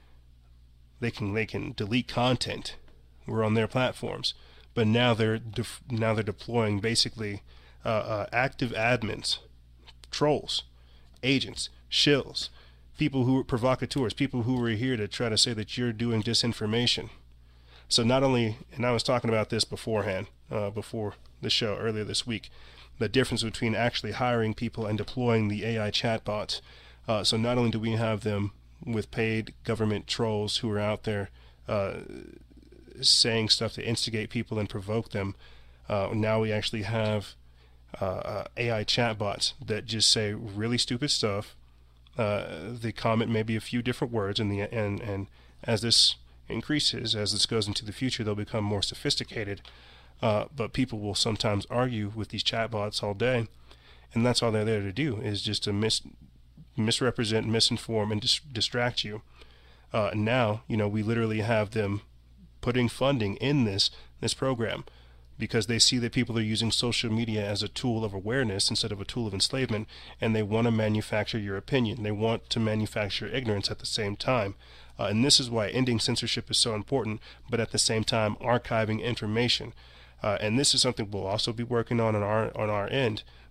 They can they can delete content. We're on their platforms, but now they're def- now they're deploying basically uh, uh, active admins, trolls, agents, shills, people who are provocateurs, people who are here to try to say that you're doing disinformation. So not only, and I was talking about this beforehand, uh, before the show earlier this week, the difference between actually hiring people and deploying the A I chatbots. Uh, so not only do we have them with paid government trolls who are out there uh, saying stuff to instigate people and provoke them, uh, now we actually have uh, uh, A I chatbots that just say really stupid stuff. Uh, they comment maybe a few different words, and the and and as this increases, as this goes into the future, they'll become more sophisticated. Uh, but people will sometimes argue with these chatbots all day, and that's all they're there to do, is just to mis misrepresent, misinform, and dis distract you. Uh, now, you know, we literally have them putting funding in this this program because they see that people are using social media as a tool of awareness instead of a tool of enslavement, and they want to manufacture your opinion. They want to manufacture ignorance at the same time. Uh, and this is why ending censorship is so important, but at the same time archiving information. Uh, and this is something we'll also be working on on our on our end.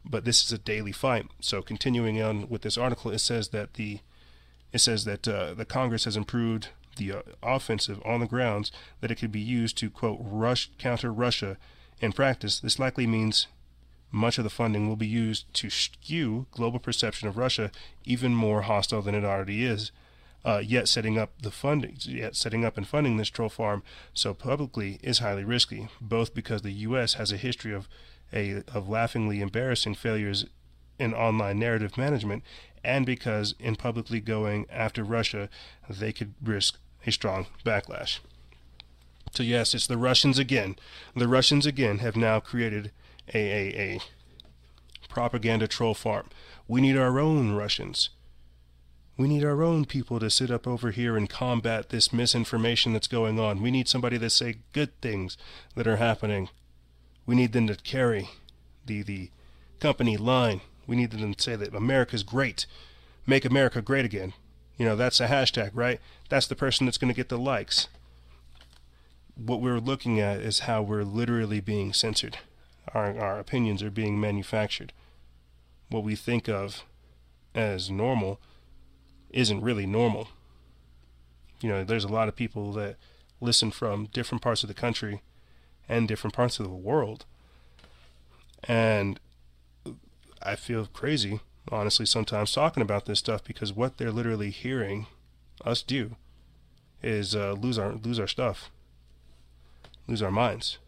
but this is a daily fight. So continuing on with this article, it says that the it says that uh, the Congress has improved the uh, offensive on the grounds that it could be used to, quote, rush counter Russia. In practice, this likely means much of the funding will be used to skew global perception of Russia even more hostile than it already is. Uh, yet setting up the funding, yet setting up and funding this troll farm so publicly is highly risky, both because the U S has a history of a of laughingly embarrassing failures in online narrative management, and because in publicly going after Russia, they could risk a strong backlash. So yes, it's the Russians again. The Russians again have now created a a, a propaganda troll farm. We need our own Russians. We need our own people to sit up over here and combat this misinformation that's going on. We need somebody to say good things that are happening. We need them to carry the the company line. We need them to say that America's great. Make America great again. You know, that's a hashtag, right? That's the person that's going to get the likes. What we're looking at is how we're literally being censored. Our, our opinions are being manufactured. What we think of as normal isn't really normal. You know, there's a lot of people that listen from different parts of the country and different parts of the world. And I feel crazy, honestly, sometimes talking about this stuff, because what they're literally hearing us do is uh, lose our lose our stuff, lose our minds.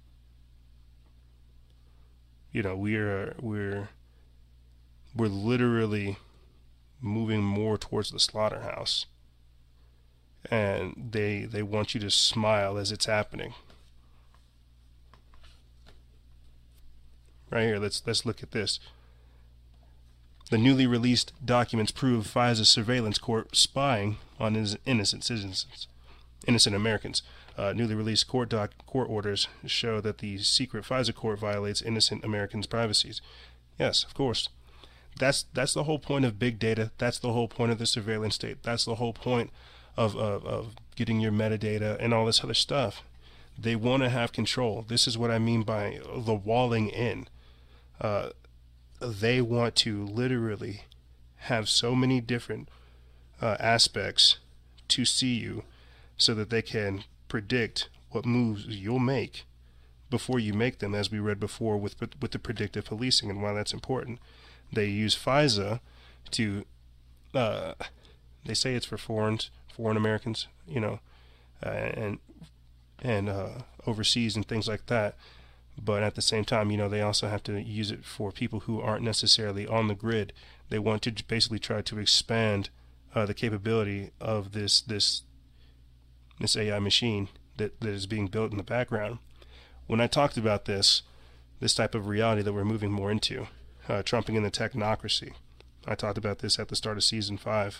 You know, we're we're we're literally moving more towards the slaughterhouse, and they they want you to smile as it's happening. Right here, let's let's look at this. The newly released documents prove FISA's surveillance court spying on innocent citizens, innocent Americans. Uh, newly released court doc, court orders show that the secret FISA court violates innocent Americans' privacies. Yes, of course. That's that's the whole point of big data. That's the whole point of the surveillance state. That's the whole point of of, of getting your metadata and all this other stuff. They want to have control. This is what I mean by the walling in. Uh, they want to literally have so many different uh, aspects to see you, so that they can predict what moves you'll make before you make them, as we read before with with the predictive policing and why that's important. They use FISA to, uh, they say it's for foreigners, foreign Americans, you know, uh, and and uh, overseas and things like that. But at the same time, you know, they also have to use it for people who aren't necessarily on the grid. They want to basically try to expand uh, the capability of this this this A I machine that, that is being built in the background. When I talked about this, this type of reality that we're moving more into, uh, trumping in the technocracy, I talked about this at the start of season five.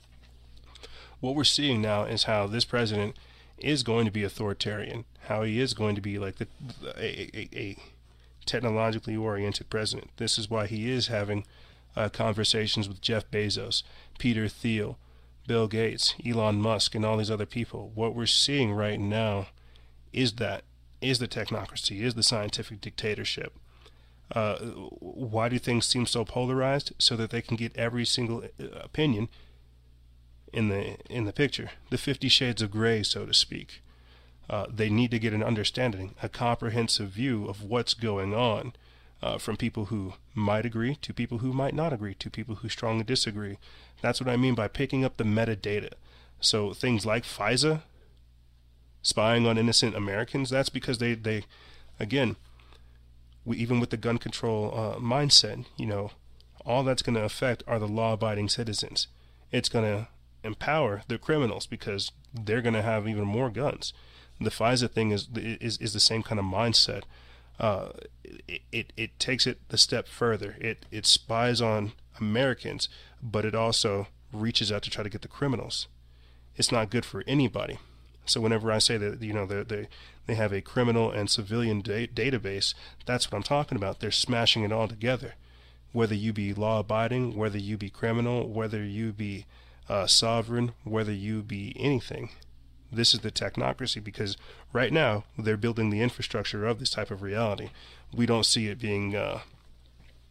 What we're seeing now is how this president is going to be authoritarian, how he is going to be like the, a, a, a technologically oriented president. This is why he is having uh, conversations with Jeff Bezos, Peter Thiel, Bill Gates, Elon Musk, and all these other people. What we're seeing right now is that, is the technocracy, is the scientific dictatorship. Uh, why do things seem so polarized? So that they can get every single opinion in the in the picture, the Fifty Shades of Grey, so to speak. Uh, they need to get an understanding, a comprehensive view of what's going on, uh, from people who might agree to people who might not agree to people who strongly disagree. That's what I mean by picking up the metadata. So things like FISA, spying on innocent Americans, that's because they, they again, we, even with the gun control uh, mindset, you know, all that's going to affect are the law-abiding citizens. It's going to empower the criminals because they're going to have even more guns. The FISA thing is is is the same kind of mindset. Uh, it, it it takes it a step further. It it spies on Americans, but it also reaches out to try to get the criminals. It's not good for anybody. So whenever I say that, you know, they they they have a criminal and civilian da- database, that's what I'm talking about. They're smashing it all together. Whether you be law-abiding, whether you be criminal, whether you be Uh, sovereign, whether you be anything. This is the technocracy, because right now they're building the infrastructure of this type of reality. We don't see it being uh,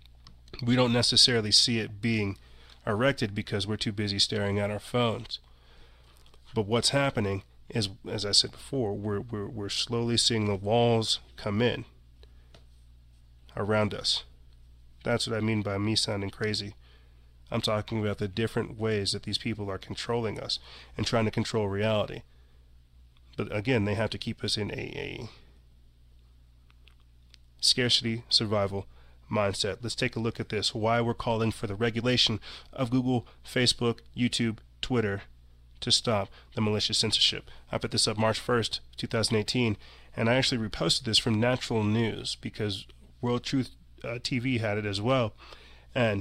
We don't necessarily see it being erected because we're too busy staring at our phones. But what's happening is, as I said before, we're, we're, we're slowly seeing the walls come in around us. That's what I mean by me sounding crazy. I'm talking about the different ways that these people are controlling us and trying to control reality. But again, they have to keep us in a, a scarcity survival mindset. Let's take a look at this. Why we're calling for the regulation of Google, Facebook, YouTube, Twitter to stop the malicious censorship. I put this up March first, two thousand eighteen, and I actually reposted this from Natural News because World Truth uh, T V had it as well. And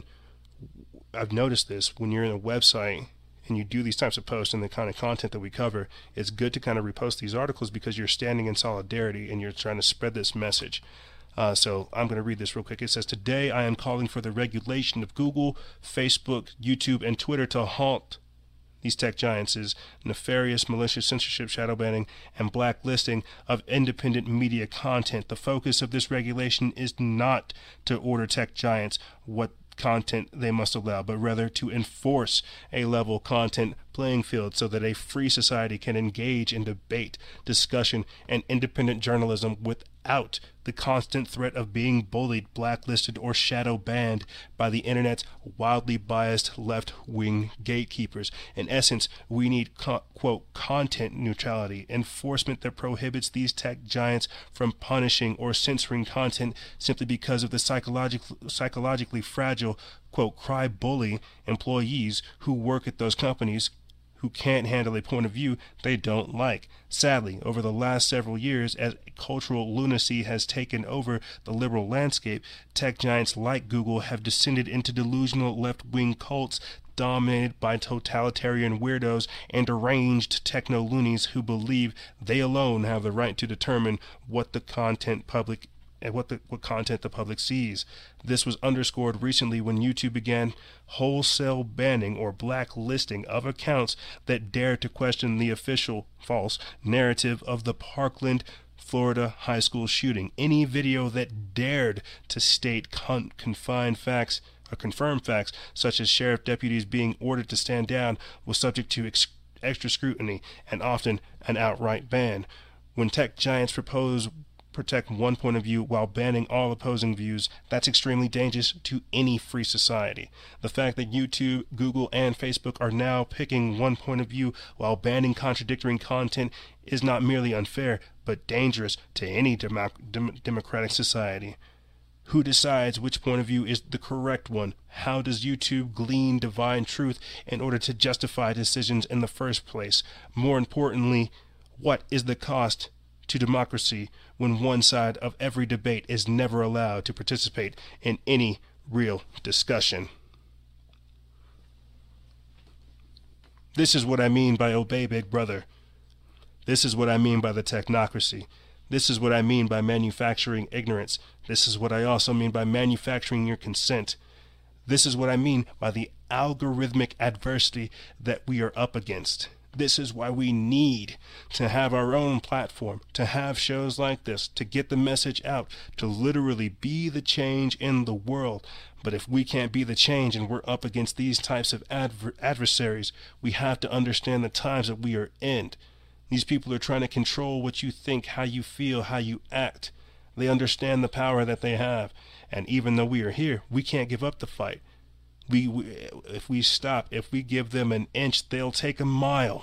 I've noticed this when you're in a website and you do these types of posts and the kind of content that we cover, it's good to kind of repost these articles because you're standing in solidarity and you're trying to spread this message. Uh, so I'm going to read this real quick. It says, today I am calling for the regulation of Google, Facebook, YouTube, and Twitter to halt these tech giants' nefarious malicious censorship, shadow banning, and blacklisting of independent media content. The focus of this regulation is not to order tech giants what content they must allow, but rather to enforce a level content playing field so that a free society can engage in debate, discussion, and independent journalism without the constant threat of being bullied, blacklisted, or shadow banned by the internet's wildly biased left-wing gatekeepers. In essence, we need, co- quote, content neutrality, enforcement that prohibits these tech giants from punishing or censoring content simply because of the psychological, psychologically fragile, quote, cry bully employees who work at those companies who can't handle a point of view they don't like. Sadly, over the last several years, as cultural lunacy has taken over the liberal landscape, tech giants like Google have descended into delusional left-wing cults dominated by totalitarian weirdos and deranged techno-loonies who believe they alone have the right to determine what the content public and what the what content the public sees. This was underscored recently when YouTube began wholesale banning or blacklisting of accounts that dared to question the official false narrative of the Parkland, Florida high school shooting. Any video that dared to state con- confined facts or confirmed facts, such as sheriff deputies being ordered to stand down, was subject to ex- extra scrutiny and often an outright ban. When tech giants propose protect one point of view while banning all opposing views, that's extremely dangerous to any free society. The fact that YouTube, Google, and Facebook are now picking one point of view while banning contradictory content is not merely unfair, but dangerous to any dem- dem- democratic society. Who decides which point of view is the correct one? How does YouTube glean divine truth in order to justify decisions in the first place? More importantly, what is the cost to democracy when one side of every debate is never allowed to participate in any real discussion? This is what I mean by obey Big Brother. This is what I mean by the technocracy. This is what I mean by manufacturing ignorance. This is what I also mean by manufacturing your consent. This is what I mean by the algorithmic adversity that we are up against. This is why we need to have our own platform, to have shows like this, to get the message out, to literally be the change in the world. But if we can't be the change and we're up against these types of adver- adversaries, we have to understand the times that we are in. These people are trying to control what you think, how you feel, how you act. They understand the power that they have. And even though we are here, we can't give up the fight. We, we, if we stop, if we give them an inch, they'll take a mile.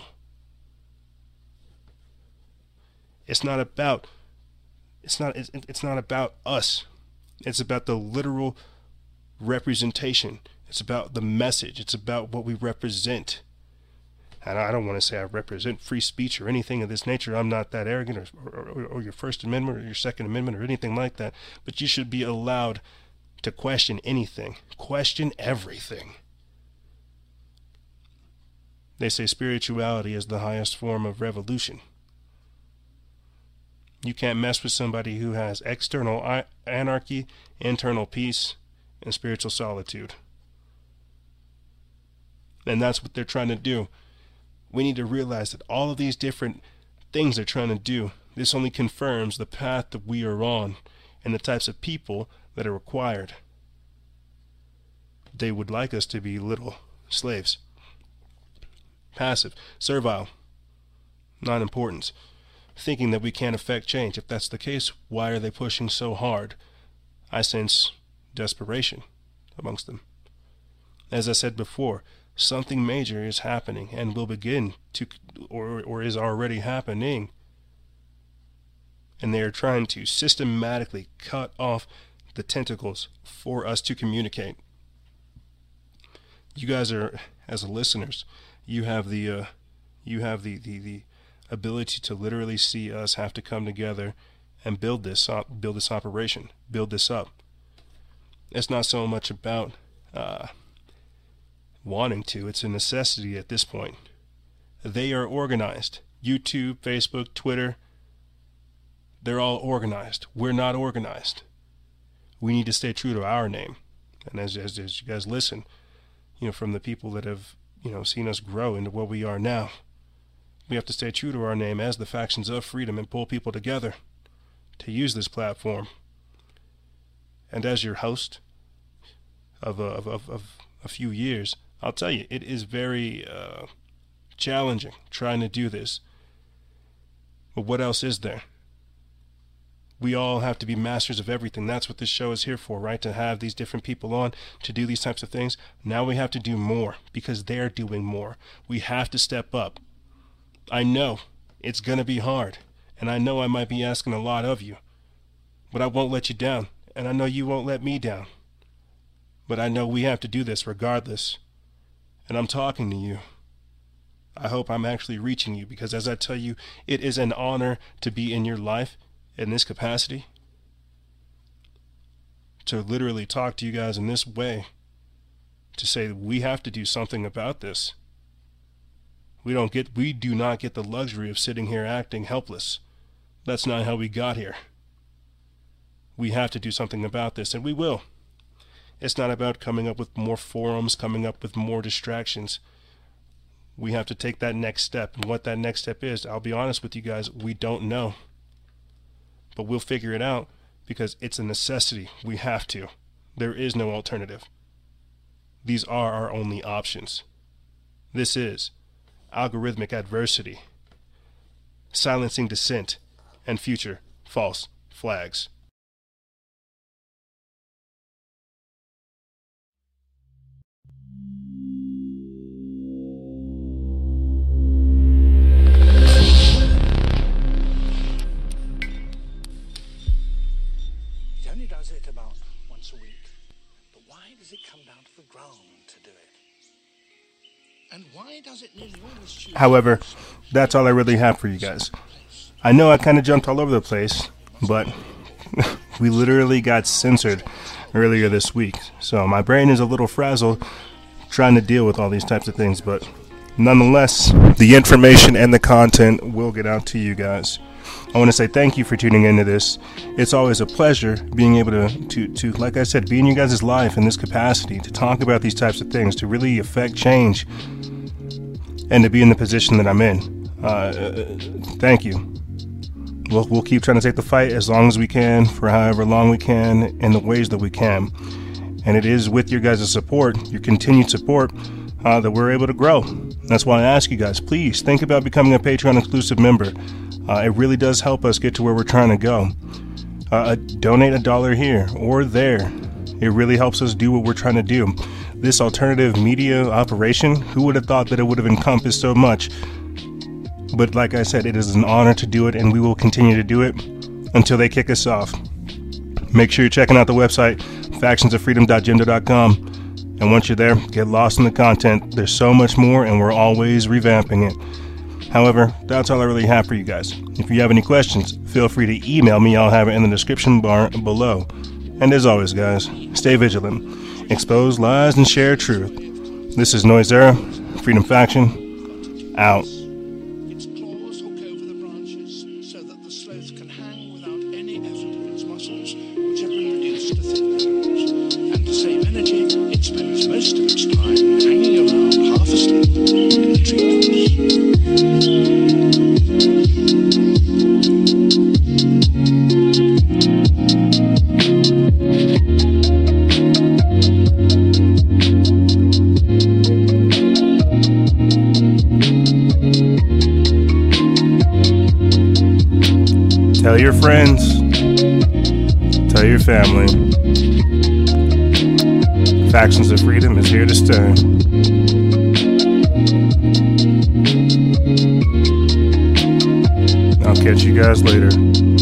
It's not about, it's not, it's, it's not about us. It's about the literal representation. It's about the message. It's about what we represent. And I don't want to say I represent free speech or anything of this nature. I'm not that arrogant, or, or, or your First Amendment or your Second Amendment or anything like that. But you should be allowed to question anything. Question everything. They say spirituality is the highest form of revolution. You can't mess with somebody who has external anarchy, internal peace, and spiritual solitude. And that's what they're trying to do. We need to realize that all of these different things they're trying to do, this only confirms the path that we are on and the types of people that are required. they would like us to be little slaves. Passive, servile, non-importance, thinking that we can't affect change. If that's the case, why are they pushing so hard? I sense desperation amongst them. As I said before, something major is happening and will begin to, or, or is already happening. And they are trying to systematically cut off the tentacles for us to communicate. You guys are, as listeners, you have the, uh, you have the, the, the ability to literally see us have to come together and build this up, build this operation, build this up. It's not so much about uh, wanting to, it's a necessity at this point. They are organized. YouTube, Facebook, Twitter, they're all organized. We're not organized. We need to stay true to our name. And as, as, as you guys listen, you know, from the people that have, you know, seen us grow into what we are now, we have to stay true to our name as the Factions of Freedom and pull people together to use this platform. And as your host of a, of, of, of a few years, I'll tell you, it is very uh, challenging trying to do this. But what else is there? We all have to be masters of everything. That's what this show is here for, right? To have these different people on, to do these types of things. Now we have to do more because they're doing more. We have to step up. I know it's going to be hard, and I know I might be asking a lot of you, but I won't let you down, and I know you won't let me down. But I know we have to do this regardless, and I'm talking to you. I hope I'm actually reaching you, because as I tell you, it is an honor to be in your life in this capacity, to literally talk to you guys in this way, to say that we have to do something about this. We don't get, we do not get the luxury of sitting here acting helpless. That's not how we got here. We have to do something about this, and we will. It's not about coming up with more forums, coming up with more distractions. We have to take that next step, and what that next step is, I'll be honest with you guys, we don't know. But we'll figure it out because it's a necessity. We have to. There is no alternative. These are our only options. This is algorithmic adversity, silencing dissent, and future false flags. He only does it about once a week. But why does it come down to the ground to do it? And why does it nearly always choose? However, that's all I really have for you guys. I know I kind of jumped all over the place, but we literally got censored earlier this week. So my brain is a little frazzled trying to deal with all these types of things, but nonetheless, the information and the content will get out to you guys. I want to say thank you for tuning into this. It's always a pleasure being able to, to, to, like I said, be in you guys' life in this capacity, to talk about these types of things, to really affect change, and to be in the position that I'm in. Uh, thank you. We'll, we'll keep trying to take the fight as long as we can, for however long we can, in the ways that we can. And it is with your guys' support, your continued support, uh, that we're able to grow. That's why I ask you guys, please think about becoming a Patreon exclusive member. Uh, it really does help us get to where we're trying to go. Uh, donate a dollar here or there. It really helps us do what we're trying to do. This alternative media operation, who would have thought that it would have encompassed so much? But like I said, it is an honor to do it, and we will continue to do it until they kick us off. Make sure you're checking out the website, factions of freedom dot jimdo dot com. And once you're there, get lost in the content. There's so much more, and we're always revamping it. However, that's all I really have for you guys. If you have any questions, feel free to email me. I'll have it in the description bar below. And as always, guys, stay vigilant, expose lies, and share truth. This is Noisera, Freedom Faction, out. Its claws hook over the branches so that the sloth can hang without any effort of its muscles, which have been reduced to thin bones. And to save energy, it spends most of its time hanging around half asleep in the treetops. friends. Tell your family. Factions of Freedom is here to stay. I'll catch you guys later.